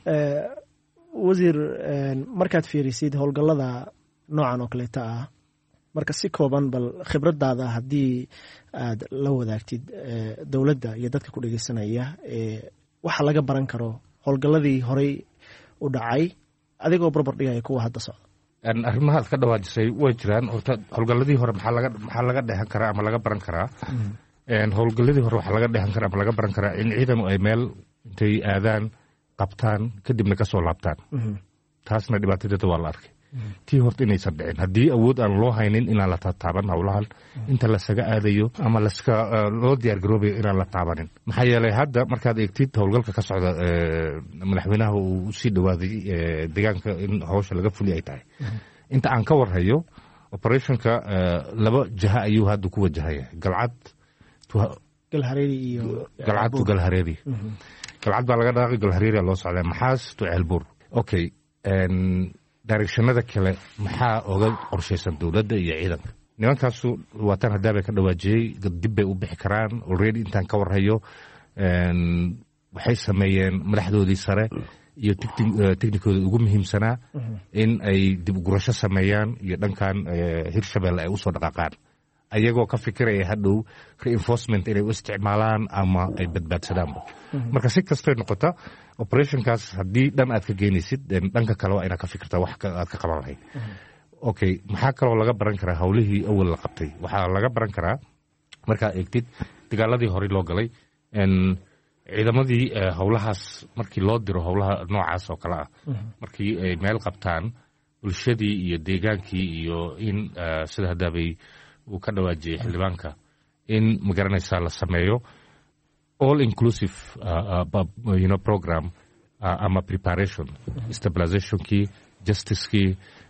wasiir markaad fiirisid howlgallada noocan oo kaleeta ah marka si kooban bal khibradaada haddii aad la wadaagtid dowladda iyo dadka ku dhegeysanaya waxa laga baran karo howlgalladii horey u dhacay adigoo barbar dhigaya kuwa hadda socda.
arrimahaad ka dhawaajisay way jiraan. horta howlgalladii hore maxaa laga maxaa laga dheehan karaa ama laga baran karaa? howlgalladii hore waxaa laga dheehan karaa ama laga baran karaa in ciidanu ay meel intay aadaan qabtaan kadibna ka soo laabtaan. taasna dhibaatadeeda waa la arkay. tii horta inaysan dhicin haddii awood aan loo haynin inaan la tataaban howlahan inta lasaga aadayo ama laska loo diyaar garoobayo inaan la taabanin. maxaa yeelay hadda markaad eegtid howlgalka ka socda madaxweynaha uu usii dhawaaday deegaanka in hawsha laga fuli ay tahay. inta aan ka warhayo operationka laba jaha ayuu hadda ku wajahaya galcad
galhareeri iyo
galcad to galhareeri galcad baa laga dhaaqay galhareeri loo socdaa maxaas to ceelbuur okay directionada kale maxaa oga qorshaysan dowladda iyo ciidanka nimankaasu waatan haddaabay ka dhawaajiyey dib bay u bixi karaan already intaan ka warhayo waxay sameeyeen madaxdoodii sare iyo technikooda ugu muhiimsanaa in ay dib ugurasho sameeyaan iyo dhankan hirshabelle ay usoo dhaqaaqaan ayagoo ka fikiraya hadhow reinforcement inay u isticmaalaan ama ay badbaadsadaanba marka si kastoy noqota operationkaas haddii dhan aad ka geynaysid dhanka kale waa inaad ka fikirtaa wax aad ka qaban lahayd okay maxaa kaloo laga baran karaa hawlihii awal la qabtay waxaa laga baran karaa markaa eegtid dagaaladii horey loo galay ciidamadii howlahaas markii loo diro howlaha noocaas oo kale ah markii ay meel qabtaan bulshadii iyo deegaankii iyo in sida haddaabay uu ka dhawaajiyey xildhibaanka in magaranaysaa la sameeyo all inclusive uh, uh, you know, program uh, ama preparation stabilizationkii justicekii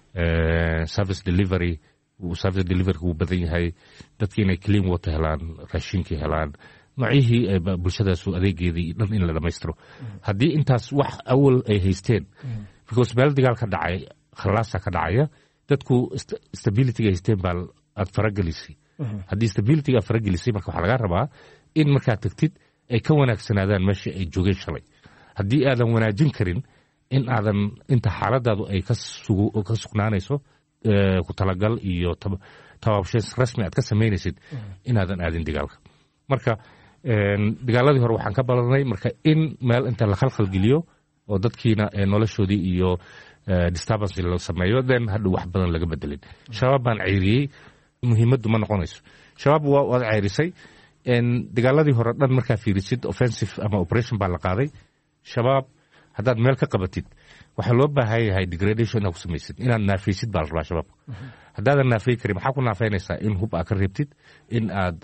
uh, service delivery service delivery wuu badan yahay dadkii inay clean water helaan raashinkii helaan noocyihii bulshadaasu adeegeedii dhan in la dhammaystiro haddii intaas wax awal ay haysteen because meel dagaal ka dhacay khalaasa ka dhacaya dadku stabilityga haysteen baa aad faragelisay haddii stabilityga aad faragelisay marka waxaa laga rabaa in markaad tagtid ay ka wanaagsanaadaan meesha ay joogeen shalay haddii aadan wanaajin karin in aadan inta xaaladaadu ay ka sugnaanayso ku talagal iyo tabaabshays rasmi aad ka samaynaysid inaadan aadin dagaalka marka dagaaladii hore waxaan ka balanay marka in meel inta la khalkhalgeliyo oo dadkiina noloshoodii iyo disturbance la sameeyo then hadhow wax badan laga bedelin shabaab baan ceyriyey muhiimaddu ma noqonayso shabaab waad ceyrisay dagaaladii hore dhan markaa fiirisid offensive ama operation baa la qaaday shabaab haddaad meel ka qabatid waxaa loo baahan yahay degradation inaad ku samaysid inaad naafaysid baa la rabaa shabaabka haddaadan naafay karin maxaa ku naafaynaysaa in hub aad ka reebtid in aad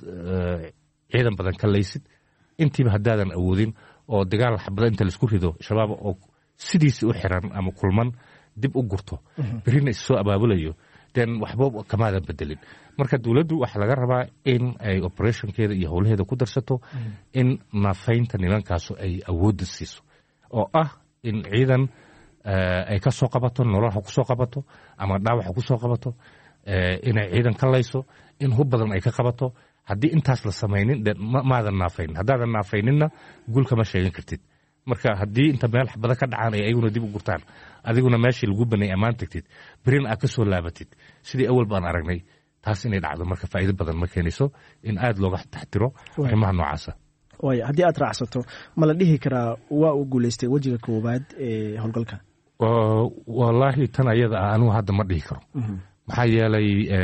ciidan badan ka laysid intiiba haddaadan awoodin oo dagaal xabada inta laisku rido shabaab oo sidiisi u xiran ama kulman dib u gurto berina issoo abaabulayo den waxba kamaadan bedelin marka dowladdu waxaa laga rabaa in ay operationkeeda iyo howlaheeda ku darsato in naafaynta nimankaasu ay awoodda siiso oo ah in ciidan ay ka soo qabato nolol ha ku soo qabato ama dhaawac ha ku soo qabato inay ciidan ka layso in hub badan ay ka qabato haddii intaas la samaynin de maadan naafayn haddaadan naafayninna guul kama sheegan kartid marka haddii inta meel xabada ka dhacaan ay ayaguna dib u gurtaan adiguna meeshii lagu banay ammaan tagtid berina aad ka soo laabatid sidii awal baan aragnay taas inay dhacdo marka faa'iido badan ma keenayso in aad looga taxtiro arrimaha noocaasa
waay haddii aad raacsato ma la dhihi karaa waa uu guulaystay wejiga koowaad ee howlgalka
wallaahi tan ayada ah anugu hadda ma dhihi karo maxaa yeelay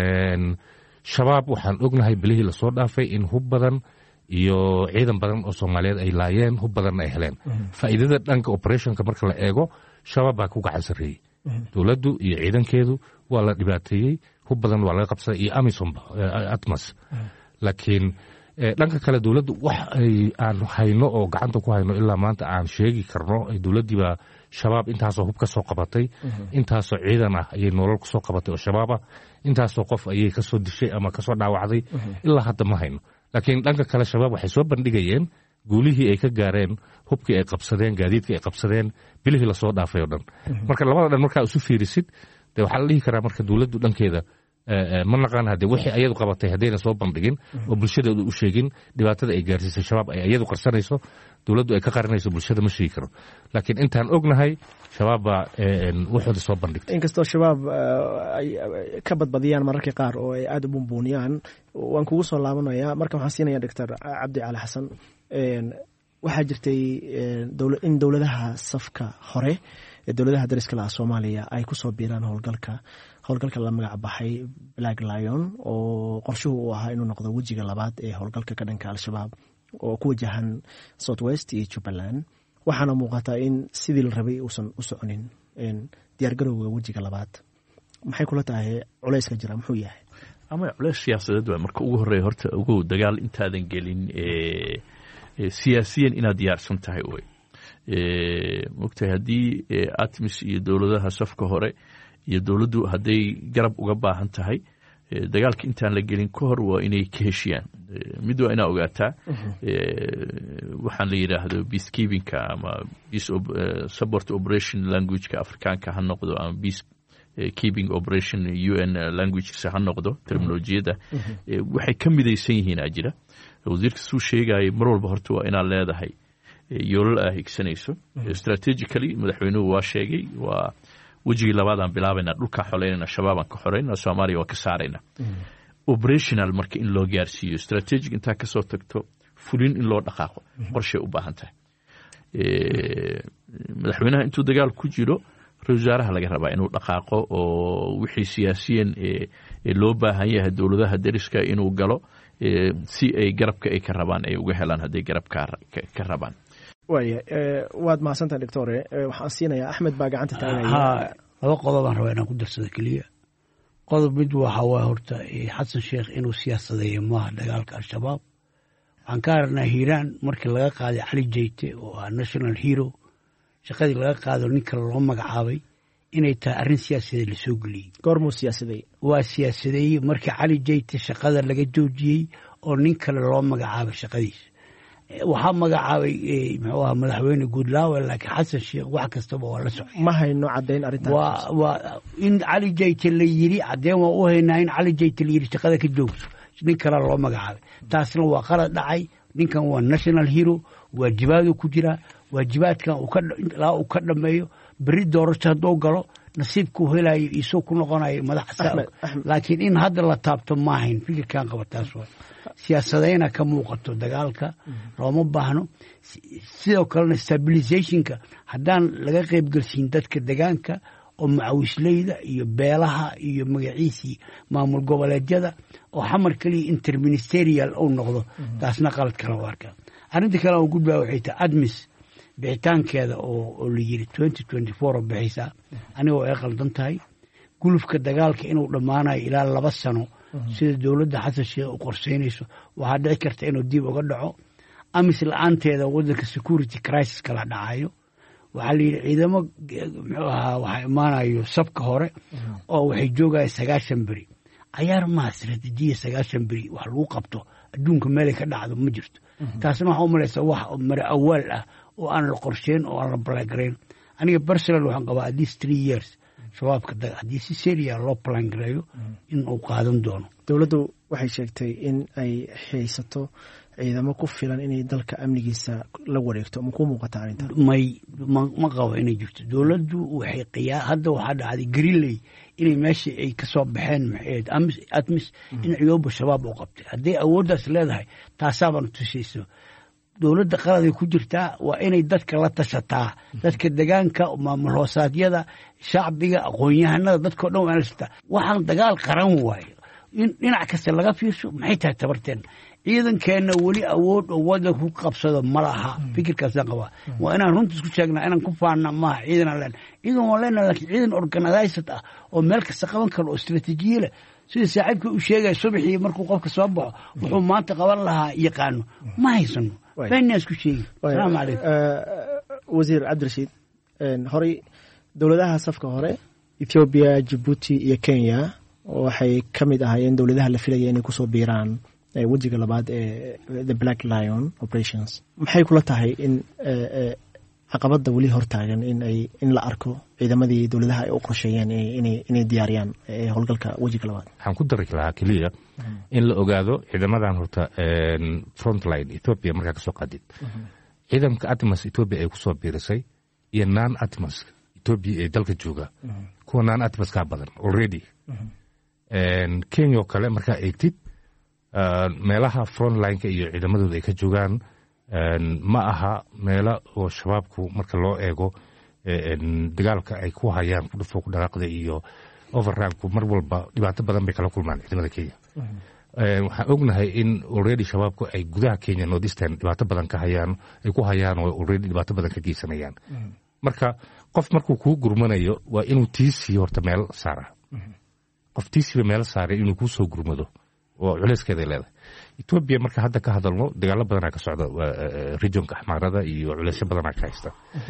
shabaab waxaan ognahay bilihii lasoo dhaafay in hub badan iyo ciidan badan oo soomaaliyeed ay laayeen hub badanna ay heleen faa'iidada dhanka operationka marka la eego shabaab baa ku gacan sarreeyey dowladdu iyo ciidankeedu waa la dhibaateeyey hub badan waa laga qabsaday iyo amisomba atmas laakiin dhanka kale dowladdu wax ay aan hayno oo gacanta ku hayno ilaa maanta aan sheegi karno dowladdiibaa shabaab intaasoo hub ka soo qabatay intaasoo ciidan ah ayay nolol ku soo qabatay oo shabaab ah intaasoo qof ayay ka soo dishay ama ka soo dhaawacday ilaa hadda ma hayno laakiin dhanka kale shabaab waxay soo bandhigayeen guulihii ay ka gaareen hubkii ay qabsadeen gaadiidkii ay qabsadeen bilihii lasoo dhaafay oo dhan marka labada dhan markaa isu fiirisid de waxaa la dhihi karaa marka dowladdu dhankeeda ma naqaan haddee wixii ayadu qabatay haddayna soo bandhigin oo bulshadeedu u sheegin dhibaatada ay gaarsiisay shabaab ay ayadu qarsanayso dowladdu ay ka qarinayso bulshada ma sheegi karo laakiin intaan ognahay shabaab baa waxooda soo bandhigtay
inkastoo shabaab ay ka badbadiyaan mararka qaar oo ay aada u bumbuuniyaan waan kugu soo laabanayaa marka waxaan siinaya doctor cabdi cali xasan waxaa jirtay in dowladaha safka hore ee dowladaha dariska laha soomaaliya ay kusoo biiraan howlgalka howlgalka la magac baxay black lion oo qorshuhu uu ahaa inuu noqdo wejiga labaad ee howlgalka ka dhanka al-shabaab oo ku wajahan south west iyo jubbaland waxaana muuqataa in sidii la rabay uusan u soconin diyaargarowga wejiga labaad maxay kula tahay culayska jira muxuu yahay
ama culays siyaasadeed waa marka ugu horreeya horta ugu dagaal intaadan gelin siyaasiyan inaad diyaarsan tahay wey mogtahay haddii atmis iyo dowladaha safka hore iyo dowladdu hadday garab uga baahan tahay dagaalka intaan la gelin ka hor waa inay ka heshiyaan mid waa inaa ogaataa waxaan la yidhaahdo peacekeepingka ama peace support operation languageka afrikaanka ha noqdo ama peace keeping operation u n languagesa ha noqdo terminolojiyadda waxay ka midaysan yihiin aa jira wasiirka suu sheegayay mar walba horta waa inaad leedahay yoolal aa higsanayso strategically madaxweynuhu waa sheegay waa wejigii labaadaan bilaabayna dhulkaa xoleynayna shabaabaan ka xoreynana soomaaliya waa ka saarayna operational marka in loo gaarsiiyo strategic intaa kasoo tagto fulin in loo dhaqaaqo qorshay u baahan tahay madaxweynaha intuu dagaal ku jiro ra-iisul wasaaraha laga rabaa inuu dhaqaaqo oo wixii siyaasiyan ee loo baahan yahay dowladaha deriska inuu galo si ay garabka ay ka rabaan ay uga helaan hadday garabka ka rabaan
waaya waad mahadsantahay doctore waxaan siinayaa axmed baa gacanta taagaya
ha laba qodobaan rabaa inaan ku darsado keliya qodob mid waxa waa horta xasan sheekh inuu siyaasadeeyo maaha dagaalka al-shabaab waxaan ka aragnaa hiiraan markii laga qaaday cali jeyte oo ah national hero shaqadii laga qaado ninka loo magacaabay inay tahay arrin siyaasadeed la soo geliyey
goormuu siyaasadeeyey
waa siyaasadeeyey markii cali jeyte shaqada laga joojiyey oo nin kale loo magacaabay shaqadiisa waxaa magacaabay muxuu ahaa madaxweyne goodlawe laakiin xasan sheekh wax kastaba waa la socay
ma hayno caddayn arrintaas
waa waa in cali jeyte la yidhi caddeyn waa u haynaa in cali jeyte la yidhi shaqada ka joogso nin kale loo magacaabay taasna waa qalad dhacay ninkan waa national hero waajibaaduu ku jiraa waajibaadkan ilaa uu ka dhameeyo beri doorasho hadduu galo nasiibkuu helayo isoo ku noqonayo madaxa laakiin in hadda la taabto maahayn fikirkan qaba taas waa siyaasadayna ka muuqato dagaalka looma baahno sidoo kalena stabilizationka haddaan laga qaybgelsiin dadka degaanka oo macawisleyda iyo beelaha iyo magaciisii maamul goboleedyada oo xamar keliya interministerial uu noqdo taasna qalad kale u arkaa arrinta kale oo gudbaa waxay tahay admis bixitaankeeda oo la yidhi twenty twenty four oo bixisa anigoo ay qaldan tahay gulufka dagaalka inuu dhammaanayo ilaa laba sano sida dowladda xasan sheekh u qorsaynayso waxaa dhici karta inuu dib uga dhaco amis la-aanteeda waddanka security crisis kala dhacayo waxaa la yidhi ciidamo muxuu ahaa waxaa imaanayo sabka hore oo waxay joogaya sagaashan beri cayaar maha istaraatiijiya sagaashan beri wax lagu qabto adduunka meelay ka dhacdo ma jirto taasna waxaa u malaysaa wax mare awaal ah oo aan la qorsheyn oo aan la balangarayn aniga personal waxaan qabaa at least three years shabaabka haddii si seria loo balangareeyo in uu qaadan doono
dowladdu waxay sheegtay in ay haysato ciidamo ku filan inay dalka amnigiisa la wareegto ma ku muuqata arrintan
may ma qabo inay jirto dowladdu waxay qiyaa hadda waxaa dhacday greenley inay meeshii ay ka soo baxeen maxayd admis in ciyooba shabaab u qabtay hadday awooddaas leedahay taasaabana tusayso dowladda qaladay ku jirtaa waa inay dadka la tashataa dadka degaanka maamul hoosaadyada shacbiga aqoon-yahanada dadkao dhan waa in la tashataa waxaan dagaal qaran waayo in dhinac kasta laga fiirso maxay tahay tabarteen ciidankeenna weli awood oo waddanka ku qabsado ma laha fikirkaasaan qabaa waa inaan runta isku sheegnaa inaan ku faanna maaha ciidanaan leen ciidan waan leenaha lakiin ciidan organized ah oo meel kasta qaban karo oo istaraatiijiye leh sida saaxiibka uu sheegaya subaxii markuu qofka soo baxo wuxuu maanta qaban lahaa yaqaano ma haysano beenaasku sheegi asalaamu calaykum
wasiir cabdirashiid horey dowladaha safka hore ethoobiya jabuuti iyo kenya waxay ka mid ahaayeen dowladaha la filaya inay kusoo biiraan wejiga labaad ee the black lion operations maxay kula tahay in caqabadda weli hortaagan in ay in la arko ciidamadii dowladaha ay u qorsheeyeen inay inay diyaariyaan howlgalka wejiga labaad
waxaan ku dari lahaa keliya in la ogaado ciidamadan horta frontline ethiopia markaa ka soo qaadid ciidanka atmas ethiopia ay kusoo biirisay iyo non atmas ethiopia ee dalka jooga kuwa non atmas kaa badan already kenya oo kale markaa eegtid meelaha frontlineka iyo ciidamadooda ay ka joogaan ma aha meelo oo shabaabku marka loo eego dagaalka ay ku hayaan kudhufo ku dhaqaaqda iyo overranku mar walba dhibaato badan bay kala kulmaan ciidamada kenya waxaan ognahay in already shabaabku ay gudaha kenya northeastern dhibaato badan ka hayaan ay ku hayaan oo already dhibaato badan ka geysanayaan marka qof markuu kuu gurmanayo waa inuu tiisii horta meel saara qof tiisiiba meel saaray inuu kuu soo gurmado oo culeyskeeday leedahay etoobiya marka hadda ka hadalno dagaalo badanaa ka socda regionka axmaarada iyo culeysyo badanaa ka haysta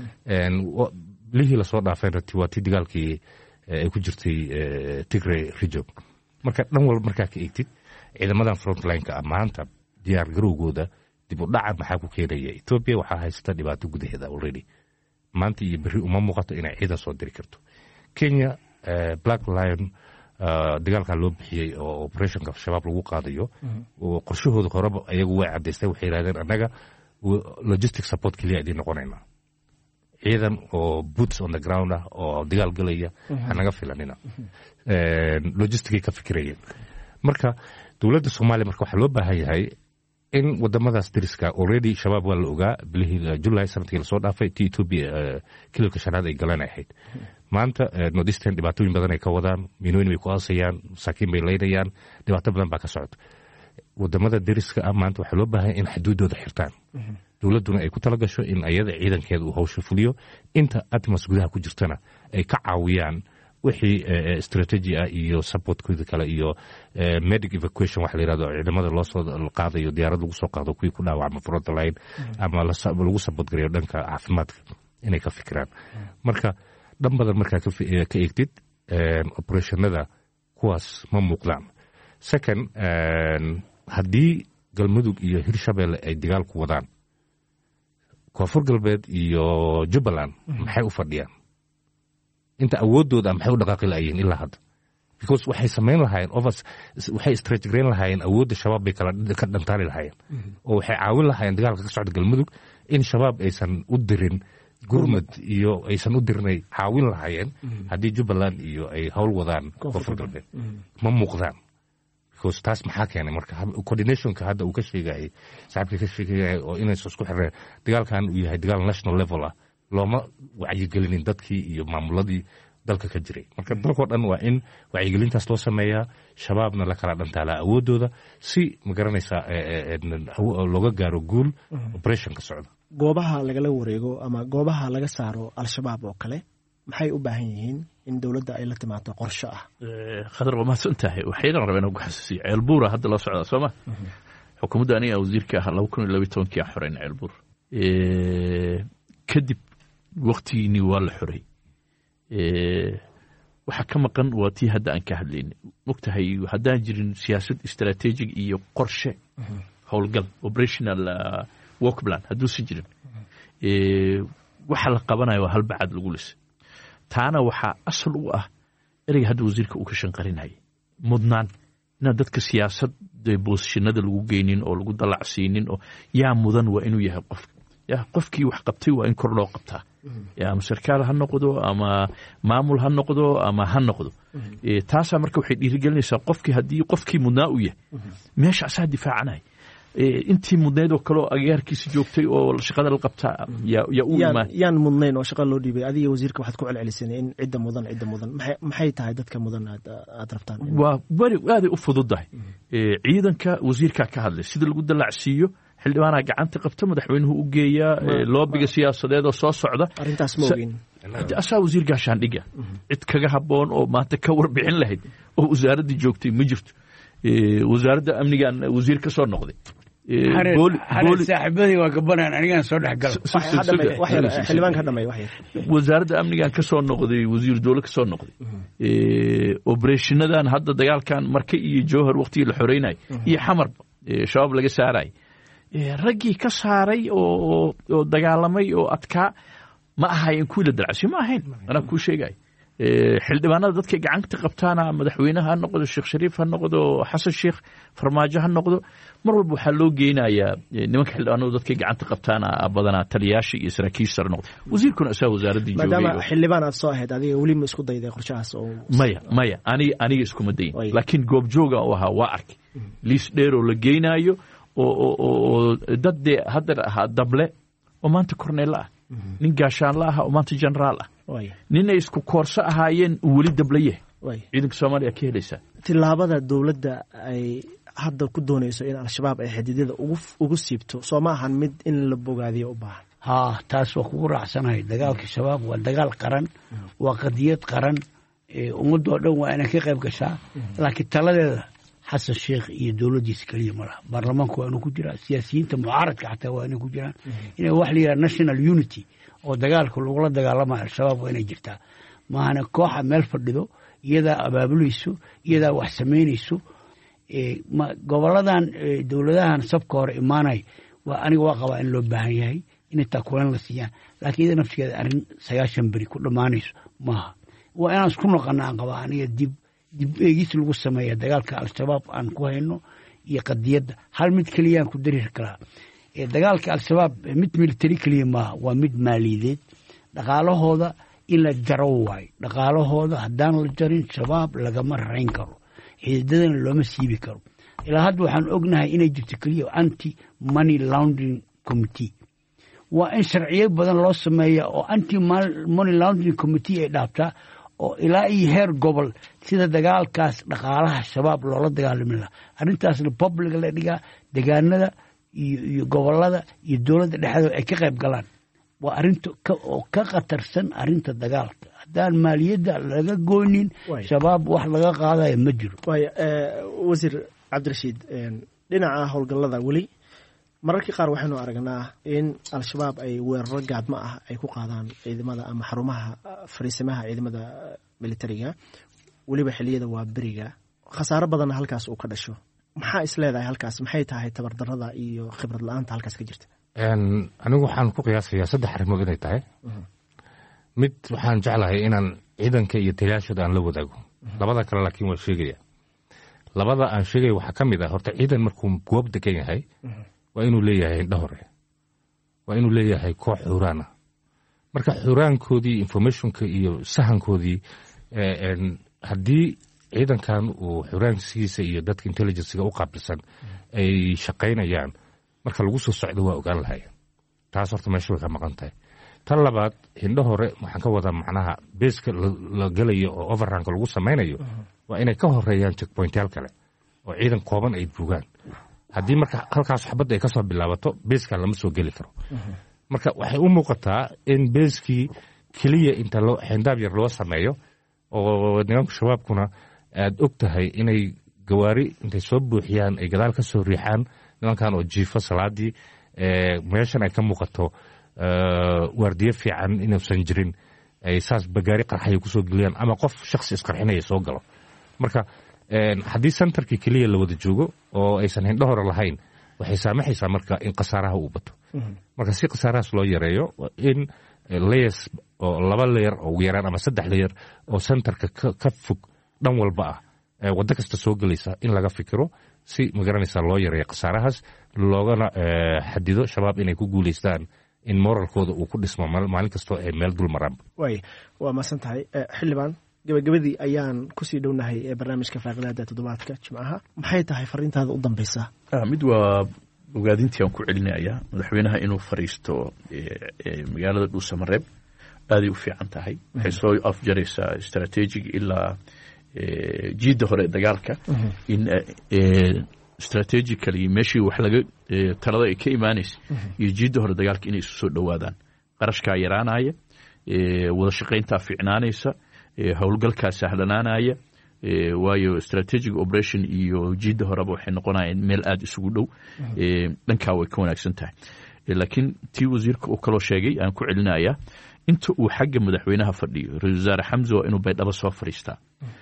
lihii lasoo dhaafayna waa tii dagaalkii ay ku jirtay tigray region marka dhan walba markaa ka eegtid ciidamadan frontlineka maanta diyaar garowgooda dib u dhaca maxaa ku keenaya Ethiopia waxaa haysata dhibaato gudaheeda already maanta iyo berri uma muuqato inay ciidan soo diri karto Kenya Black Lion dagaalka loo bixiyay oo operationka shabaab lagu qaadayo oo qorshahooda horeba ayagu way cadeystay waxay yiraahdeen annaga logistic support kaliya idin noqonayna ciidan oo boots on the ground ah oo dagaal galaya anaga filanina logistic ka fikirayeen marka dawladda Soomaaliya marka waxa loo baahan yahay in wadamadaas diriska already shabaab waa la ogaa bilihii July sanadkii la soo dhaafay Ethiopia kilka shanaad ay galeen ahayd maanta Northeastern dhibaatooyin badan ay ka wadaan minooyin way ku aasayaan saakiin bay leeydayaan dhibaato badan baa ka socota wadamada diriska ah maanta waxa loo baahan in xuduudooda xirtaan dawladuna ay ku tala gasho in ayada ciidankeeda uu hawsha fuliyo inta atmas gudaha ku jirtana ay ka caawiyaan wixii strategy ah iyo supportkooda kale iyo medic evacuation waxa la yiraahdo ciidamada loo soo qaadayo diyaarad lagu soo qaado kuwii ku dhaawacma front line ama lagu support gareeyo dhanka caafimaadka inay ka fikiraan marka dhan badan markaa ka eegtid operationada kuwaas ma muuqdaan second haddii galmudug iyo hirshabelle ay dagaal ku wadaan koonfur galbeed iyo jubbaland maxay u fadhiyaan inta awoodooda maxay u dhaqaaqi laayeen ilaa hadda because waxay samayn lahaayeen overs waxay strategy gareyn lahaayeen awoodda shabaab bay kala ka dhantaali lahaayeen oo waxay caawin lahaayeen dagaalka ka socda galmudug in shabaab aysan u dirin gurmad iyo aysan u dirnay caawin lahaayeen haddii jubbaland iyo ay hawl wadaan koonfur galbeed ma muuqdaan because taas maxaa keenay marka coordinationka hadda uu ka sheegay saxabka ka sheegay oo inay isku xireen dagaalkan uu yahay dagaal national level ah looma wacyigelinin dadkii iyo maamuladii dalka ka jiray marka dalkoo dhan waa in wacyigelintaas loo sameeyaa shabaabna la kala dhantaalaa awoodooda si ma garanaysaa looga gaaro guul operationka socda
goobaha lagala wareego ama goobaha laga saaro al-shabaab oo kale maxay u baahan yihiin in dawladda ay la timaado qorshe ah
khadar waa mahadsan tahay waxayna rabeen ugu xasuusiyo ceelbuura hadda loo socdaa sooma xukuumadda aniga wasiirka ah laba kun iyo laba iyo tobankii aan xoreyn ceelbuur kadib waqtigiinii waa la xoray waxa ka maqan waa tii hadda aan ka hadlaynay mogtahay haddaan jirin siyaasad istaraatiijig iyo qorshe howlgal operational work plan hadduusan jirin waxa la qabanayo waa halbacad lagu lisay taana waxaa asal u ah ereyga hadda wasiirka uu ka shanqarinayay mudnaan inaan dadka siyaasad boosishinada lagu geynin oo lagu dalacsiinin oo yaa mudan waa inuu yahay qofka yaa qofkii wax qabtay waa in kor loo qabtaa ama sarkaal ha noqdo ama maamul ha noqdo ama ha noqdo taasaa marka waxay dhiirigelinaysaa qofkii haddii qofkii mudnaa u yahay meesha asaa difaacanay intii mudnayd oo kale oo agaarkiisa joogtay oo shaqada la qabtaa yaa u imaan
yaan mudnayn oo shaqa loo dhiibay adiga wasiirka waxaad ku celcelisay in cidda mudan cidda mudan maxay tahay dadka mudan aad rabtaan
waa bari aaday u fududahay ciidanka wasiirka ka hadlay sida lagu dalacsiiyo xildhibaanaha gacanta qabta madaxweynuhu u geeyaa loobiga siyaasadeed oo soo socda
arrintaas ma ogin
asaa wasiir gaashaandhiga cid kaga habboon oo maanta ka warbixin lahayd oo wasaaraddii joogtay ma jirto wasaaradda amnigan wasiir ka soo noqday
saaxiibadii waa gabanaan anigaan soo
dhexgalwasaaradda amnigan ka soo noqday wasiir dowle ka soo noqday obereshinadan hadda dagaalkan marke iyo jowhar waqtigii la xoreynay iyo xamarba shabaab laga saaray raggii ka saaray oo dagaalamay oo adkaa ma ahayn kuwii la dalacsiyo ma ahayn anaa kuu sheegay xildhibaanada dadkay gacanta qabtaana madaxweynaha ha noqdo sheekh shariif ha noqdo xasan sheekh farmaajo ha noqdo mar walba waxaa loo geynayaa nimanka xildhibaanadu dadkay gacanta qabtaana badanaa taliyaasha iyo saraakiisha sare noqdo wasiirkuna asaa wasaaraddii joogay
maadaama xildhibaan aad soo ahayd adiga weli ma isku dayday qorshahaas oo
maya maya aniga aniga iskuma dayin laakiin goobjooga u ahaa waa arkay liis dheer oo la geynaayo oo dad dee hadda ahaa dable oo maanta korneella ah nin gaashaanla ah oo maanta generaal ah nin ay isku koorso ahaayeen weli dablaye ciidanka soomaaliya ka helaysaa
tilaabada dowladda ay hadda ku doonayso in al-shabaab ay xadidyada ugu siibto soo ma ahan mid in la bogaadiyo u baahan
haa taas waa kugu raacsanahay dagaalka shabaab waa dagaal qaran waa qadiyad qaran ummadoo dhan waa inay ka qayb gashaa laakiin taladeeda xasan sheekh iyo dowladdiisa keliya ma laha baarlamaanku waa inuu ku jiraa siyaasiyiinta mucaaradka xataa waa inay ku jiraan inay wax la yidhaha national unity oo dagaalka lagula dagaalamayo al-shabaab waa inay jirtaa maahana kooxa meel fadhido iyadaa abaabulayso iyadaa wax samaynayso goboladan dowladahan sabka hore imaanay waa aniga waa qabaa in loo baahan yahay inay taakuleen la siiyaan laakiin iyada naftigeeda arrin sagaashan beri ku dhammaanayso maaha waa inaan isku noqona aan qabaa aniga dib dib eegis lagu sameeya dagaalka al-shabaab aan ku hayno iyo qadiyadda hal mid keliyaan ku darir karaa dagaalka al-shabaab mid military keliya maaha waa mid maaliyadeed dhaqaalahooda in la jaro waayo dhaqaalahooda haddaan la jarin shabaab lagama rayn karo xididadana looma siibi karo ilaa hadda waxaan ognahay inay jirto keliya anti money laundering committee waa in sharciyo badan loo sameeya oo anti money laundering committee ay dhaabtaa oo ilaa iyo heer gobol sida dagaalkaas dhaqaalaha shabaab loola dagaalami lahaa arrintaasna publica la dhigaa degaanada iyo gobolada iyo dowladda dhexdeeda ay ka qayb galaan waa arrinta oo ka khatarsan arrinta dagaalka haddaan maaliyadda laga goynin shabaab wax laga qaadayo ma jiro
wasiir cabdirashiid dhinaca howlgallada weli mararkii qaar waxaynu aragnaa in al-shabaab ay weeraro gaadmo ah ay ku qaadaan ciidamada ama xarumaha fariisimaha ciidamada militariga weliba xilliyada waa beriga khasaaro badanna halkaas uu ka dhasho maxaa is leedahay halkaas maxay tahay tabardarada iyo khibrad la-aanta halkaas ka jirta
anigu waxaan ku qiyaasayaa saddex arrimood inay tahay mid waxaan jeclahay inaan ciidanka iyo taliyaashooda aan la wadaago labada kale laakiin waan sheegaya labada aan sheegaya waxaa ka mid ah horta ciidan markuu goob degan yahay waa inuu leeyahay indho hore waa inuu leeyahay koox xuraana marka xuraankoodii informationka iyo sahankoodii haddii ciidankan uu xuraankiisa iyo dadka intelligencega u qaabilsan ay shaqaynayaan marka lagu soo socdo waa ogaan lahayen taas horta meesha way ka maqan tahay tan labaad hindho hore waxaan ka wadaa macnaha beeska la gelayo oo overranka lagu samaynayo waa inay ka horeeyaan checkpointyaal kale oo ciidan kooban ay buugaan haddii marka halkaas xabadda ay ka soo bilaabato beeskan lama soo geli karo marka waxay u muuqataa in beeskii keliya inta loo xeendaab yar loo sameeyo oo nimanka shabaabkuna aad og tahay inay gawaari intay soo buuxiyaan ay gadaal ka soo riixaan nimankan oo jiifo salaadii meeshan ay ka muuqato waardiye fiican inuusan jirin ay saas bagaari qarxaya kusoo geliyaan ama qof shaksi isqarxinaya soo galo marka haddii sentarkii keliya la wada joogo oo aysan hindho hore lahayn waxay saamaxaysaa marka in khasaaraha uu bato marka si khasaarahaas loo yareeyo in layers oo laba leyer oo ugu yaraan ama saddex leyer oo sentarka ka fog dhan walba ah waddo kasta soo gelaysa in laga fikiro si magaranaysaa loo yareeyo khasaarahaas loogana xadido shabaab inay ku guulaystaan in moralkooda uu ku dhismo maalin kastoo ay meel dul maraan
waay waa mahadsan tahay xildhibaan gabagabadii ayaan kusii dhownahay ee barnaamijka faaqidaada toddobaadka jimcaha maxay tahay fariintaada u dambaysaa
mid waa ogaadintii aan ku celinayaa madaxweynaha inuu fariisto magaalada dhuusamareeb aaday u fiican tahay waxay soo afjaraysaa strategic ilaa jiidda hore ee dagaalka in strategically meeshii wax laga talada ay ka imaanaysa iyo jiidda hore dagaalka inay isu soo dhowaadaan qarashkaa yaraanaya wada shaqayntaa fiicnaanaysa howlgalkaa sahlanaanaya waayo strategic operation iyo jiidda horeba waxay noqonayaan meel aada isugu dhow dhankaa way ka wanaagsan tahay laakiin tii wasiirka uu kaloo sheegay aan ku celinayaa inta uu xagga madaxweynaha fadhiyo ra-isul wasaare xamse waa inuu baydhabo soo fadhiistaa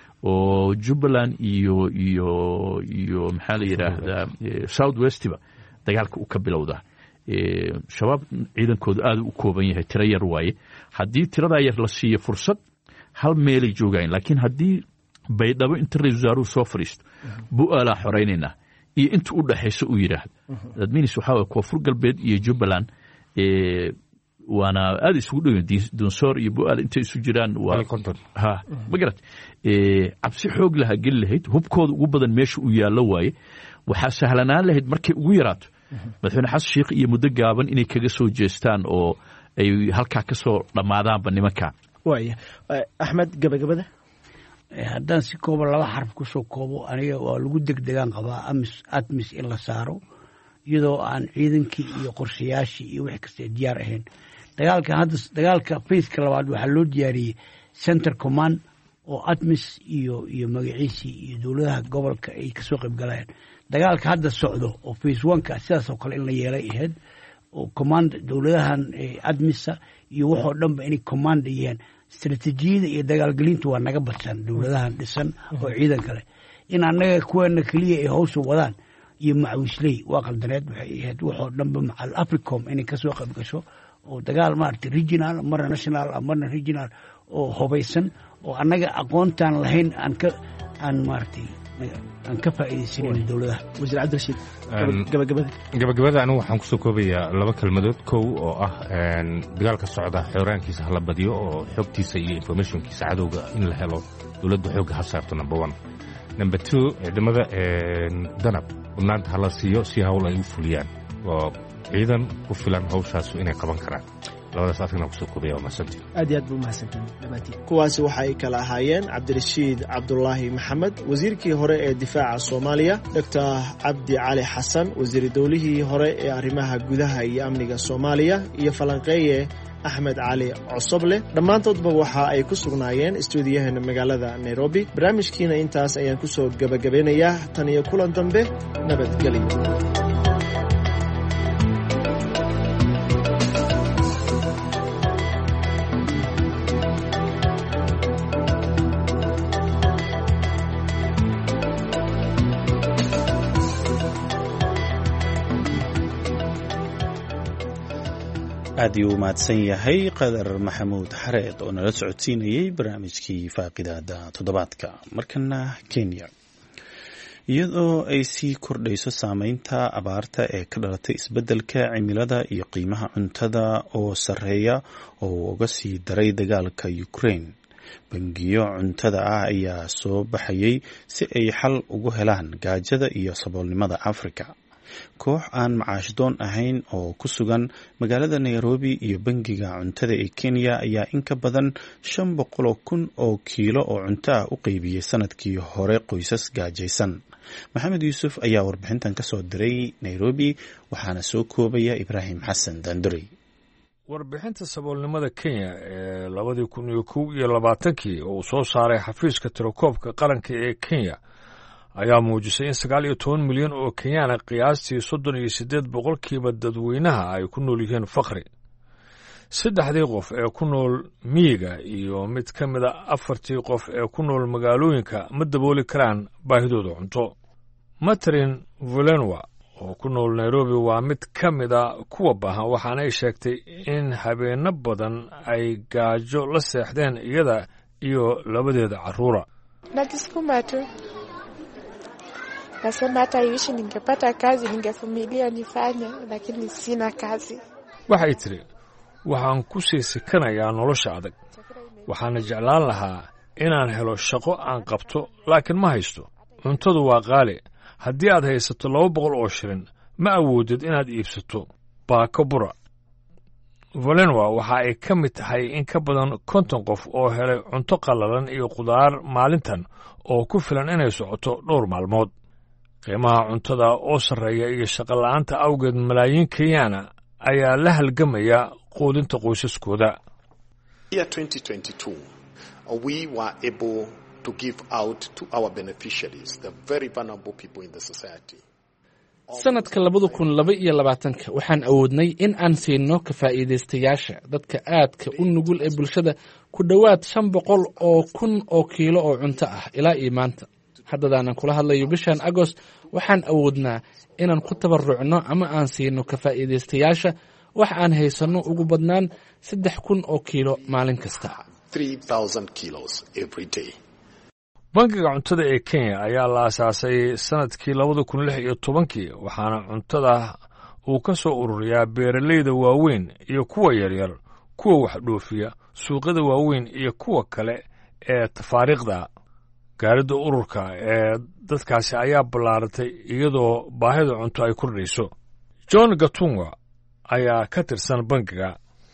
oo jubbaland iyo iyo iyo maxaa la yidhaahdaa south westiba dagaalka uu ka bilowdaa shabaab ciidankoodu aada u kooban yahay tiro yar waaye haddii tiradaa yar la siiyo fursad hal meelay joogayen laakiin haddii baydhabo inta ra-isul wasaaruhu soo fadhiisto bu-aalaa xoraynaynaa iyo inta u dhaxayso uu yidhaahdo adminis waxaa waye koonfur galbeed iyo jubbaland waana aada isugu dhow dunsoor iyo bu-aal intay isu jiraan ha ma garat cabsi xoog lahaa geli lahayd hubkooda ugu badan meesha uu yaallo waaye waxaa sahlanaan lahayd markay ugu yaraato madaxweyne xasan sheikh iyo muddo gaaban inay kaga soo jeestaan oo ay halkaa ka soo dhammaadaanba nimankaa
waaya axmed gabagabada
haddaan si koobo laba xarf ku soo koobo aniga waa lagu degdegaan qabaa amis admis in la saaro iyadoo aan ciidankii iyo qorshayaashii iyo wixii kasta diyaar ahayn dagaalkan hadda dagaalka fayska labaad waxaa loo diyaariyey center command oo admis iyo iyo magaciisii iyo dowladaha gobolka ay kasoo qayb galayaan dagaalka hadda socdo oo face oneka sidaas oo kale in la yeelay ahayd oo command dowladahan admisa iyo waxoo dhanba inay command yihiin istratejiyada iyo dagaalgelintu waa naga badsan dowladahan dhisan oo ciidan kale in annaga kuwana keliya ay hawsha wadaan iyo macawisley waa qaldaneed waxay ahayd waxoo dhanba macal africom inay kasoo qayb gasho oo dagaal maaragtay regional marna national marna regional oo hubaysan oo annaga aqoontaan lahayn aan ka aan maaragtay aan ka faa'iidaysanin dowladaha.
wasiir cabdirashiid gabagabada
gabagabada anigu waxaan kusoo koobayaa laba kelmadood kow oo ah dagaalka socda xooraankiisa hala badiyo oo xogtiisa iyo informationkiisa cadowga in la helo dowladda xoogga ha saarto number one. number two ciidamada danab badnaanta hala siiyo si hawl ay u fuliyaan oo ciidan ku filan hawshaasu inay qaban karaan. labadaas afrina kusoo koobaya waa mahadsantiin.
aad iyo aad buu mahadsantiin dhammaantiin. kuwaasi waxa ay kala ahaayeen cabdirashiid cabdulaahi maxamed wasiirkii hore ee difaaca soomaaliya, doctor cabdi cali xasan wasiir dowlihii hore ee arrimaha gudaha iyo amniga soomaaliya, iyo falanqeeye axmed cali cosoble. dhammaantoodba waxa ay ku sugnaayeen istuudiyaheena magaalada nairobi. barnaamijkiina intaas ayaan ku soo gebagabeynayaa. tan iyo kulan dambe, nabadgelyo.
aad uu mahadsan yahay qadar maxamuud xareed oo nala socodsiinayay barnaamijkii faaqidaada toddobaadka. markana Kenya, iyadoo ay sii kordhayso saameynta abaarta ee ka dhalatay isbeddelka cimilada iyo qiimaha cuntada oo sarreeya oo uga sii daray dagaalka Ukraine, bangiyo cuntada ah ayaa soo baxayay si ay xal ugu helaan gaajada iyo saboolnimada Afrika. koox aan macaashdoon ahayn oo ku sugan magaalada Nairobi iyo bangiga cuntada ee Kenya ayaa in ka badan shan boqol oo kun oo kiilo oo cunto ah u qaybiyey sanadkii hore qoysas gaajaysan. Maxamed Yuusuf ayaa warbixintan ka soo diray Nairobi, waxaana soo koobaya Ibraahim Xasan Dandurey.
warbixinta saboolnimada Kenya ee labadii kun iyo kow iyo labaatankii oo soo saaray xafiiska tirakoobka qaranka ee Kenya ayaa muujisay in sagaal iyo toban milyan oo Kenyaana qiyaastii soddon iyo siddeed boqolkiiba dadweynaha ay ku nool yihiin faqri. saddexdii qof ee ku nool miyiga iyo mid ka mid a afartii qof ee ku nool magaalooyinka ma dabooli karaan baahidooda cunto. Matrin Vulenwa oo ku nool Nairobi waa mid ka mid a kuwa baahan, waxaana ay sheegtay in habeenno badan ay gaajo la seexdeen iyada iyo labadeeda carruura.
Nasema hata iishi ningepata kazi ningevumilia nifanye, lakini sina kazi.
Waxay tiri, waxaan ku sii sikanayaa nolosha adag. Waxaana jeclaan lahaa inaan helo shaqo aan qabto, laakiin ma haysto. Cuntadu waa qaali. Haddii aad haysato laba boqol oo shilin, ma awoodid inaad iibsato baako bura. Volenwa waxa ay ka mid tahay in ka badan konton qof oo helay cunto qallalan iyo qudaar maalintan oo ku filan inay socoto dhowr maalmood. qiimaha cuntada oo sarreeya iyo shaqo la'aanta awgeed malaayiin Kenyaana ayaa la halgamaya quudinta qoysaskooda.
Year twenty twenty-two, we were able to give out to our beneficiaries, the very vulnerable people in the society.
sanadka labada kun laba iyo labaatanka waxaan awoodnay in aan siino ka faa'iidaystayaasha dadka aadka u nugul ee bulshada ku dhowaad shan boqol oo kun oo kiilo oo cunto ah ilaa iyo maanta. haddadaanan kula hadlayo bishan Agost waxaan awoodnaa inaan ku tabarucno ama aan siino ka faa'iidaystayaasha wax aan haysanno ugu badnaan saddex kun oo kiilo maalin kasta.
three thousand kilos every day.
Bangiga cuntada ee Kenya ayaa la aasaasay sanadkii labada kun lix iyo tobankii, waxaana cuntada uu ka soo ururiyaa beeralayda waaweyn iyo kuwa yaryar, kuwa wax dhoofiya, suuqyada waaweyn iyo kuwa kale ee tafaariiqda. gaaridda ururka ee dadkaasi ayaa ballaaratay iyadoo baahida cunto ay kordhayso. John Gatunga ayaa ka tirsan bangiga.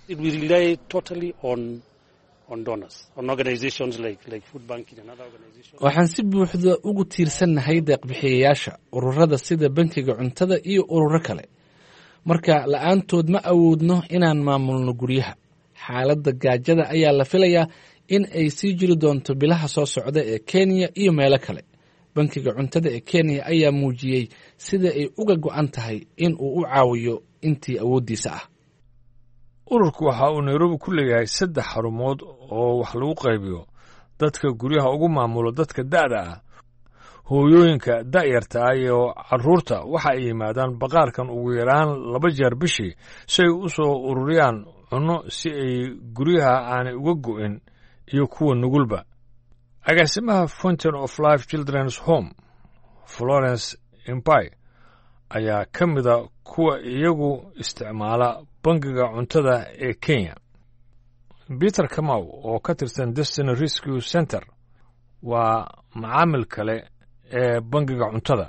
waxaan si buuxda ugu tiirsannahay deeq-bixiyayaasha ururada sida bankiga cuntada iyo ururo kale. marka la'aantood ma awoodno inaan maamulno guryaha. xaaladda gaajada ayaa la filayaa in ay sii jiri doonto bilaha soo socda ee Kenya iyo meelo kale. bankiga cuntada ee Kenya ayaa muujiyey sida ay uga go'an tahay in uu u caawiyo intii awooddiisa ah.
ururku waxa uu Nairobi ku leeyahay saddex xarumood oo wax lagu qaybiyo dadka guryaha ugu maamulo dadka da'da ah. hooyooyinka da'yarta iyo carruurta waxa ay yimaadaan baqaarkan ugu yaraan laba jeer bishii si ay u soo ururiyaan cunno si ay guryaha aanay uga go'in iyo kuwa nugulba. agaasimaha Fountain of Life Children's Home Florence Impai ayaa ka mida kuwa iyagu isticmaala bangiga cuntada ee Kenya. Peter Kamau oo ka tirsan Destiny Rescue Center waa macaamil kale ee bangiga cuntada.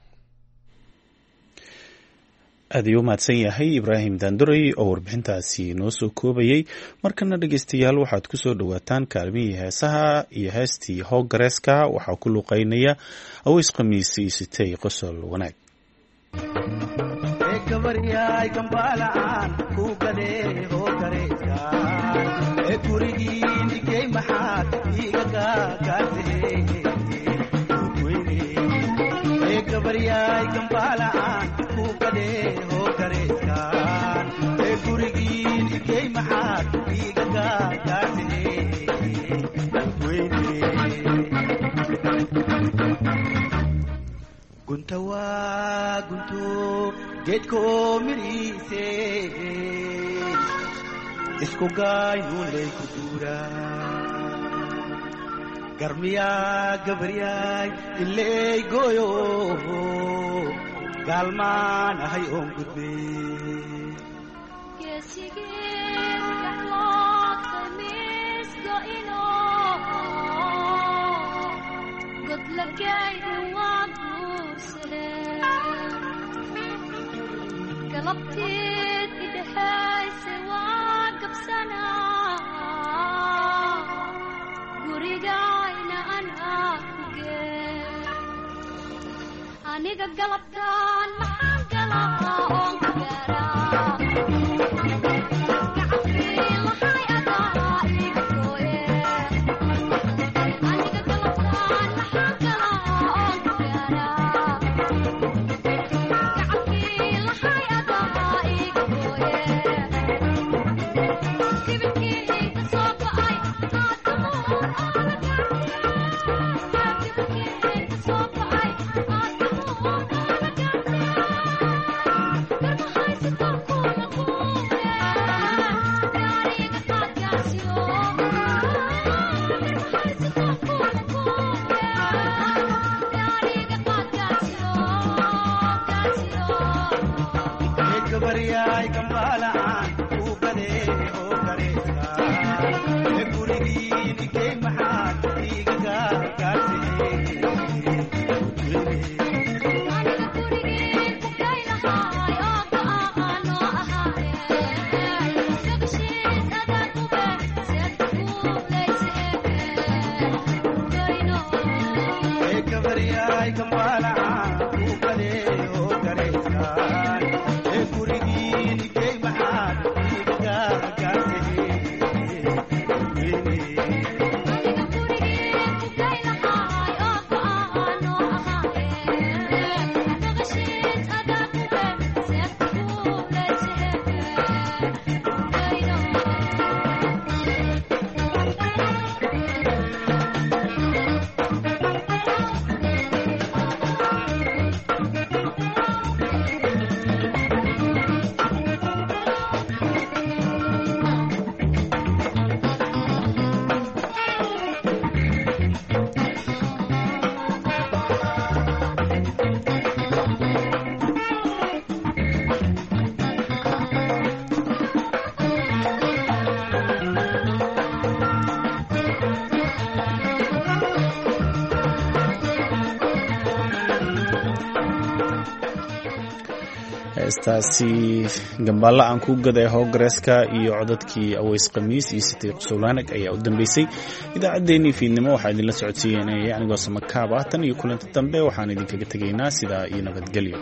aad ayuu mahadsan yahay Ibraahim Daanduray oo warbixintaasi noo soo koobayay. markana dhegeystayaal waxaad ku soo dhawaataan kaalmihii heesaha iyo heestii Hoogareeska waxaa ku luqeynaya Aweys Khamiisi sitay qosol wanaag.
gabaryaay gambalaan ku galee hoogareeska ee gurigiin igay maxaad iga gaagaatay ee gabaryaay gambalaan ku galee hoogareeska ee gurigiin igay maxaad iga gaagaatay gunta waa gunto geedko miriise isku gaayuuley ku duura garmiyaa gabaryaay iley gooyo gaalmaan ahay oon gudbe
galabteed idhahayse waa gabsanaa gurigayna anaa ku gee aniga galabtaan maxaan galaa oon ku gaaraa
heestaasi gambaalla aan ku gaday Hoogareeska iyo codadkii Aweys Khamiis iyo sitay qosol wanaag ayaa u dambeysay idaacaddeenii fiidnimo. waxaa idinla socodsiinaya anigoo Samakaab ah. tan iyo kulanti dambe waxaan idinkaga tegaynaa sidaa iyo nabadgelyo.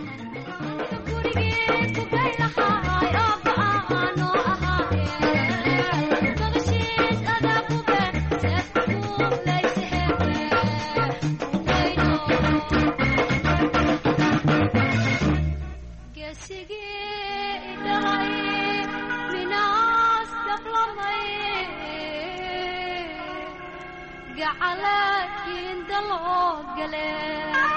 gacalakiin daloo galee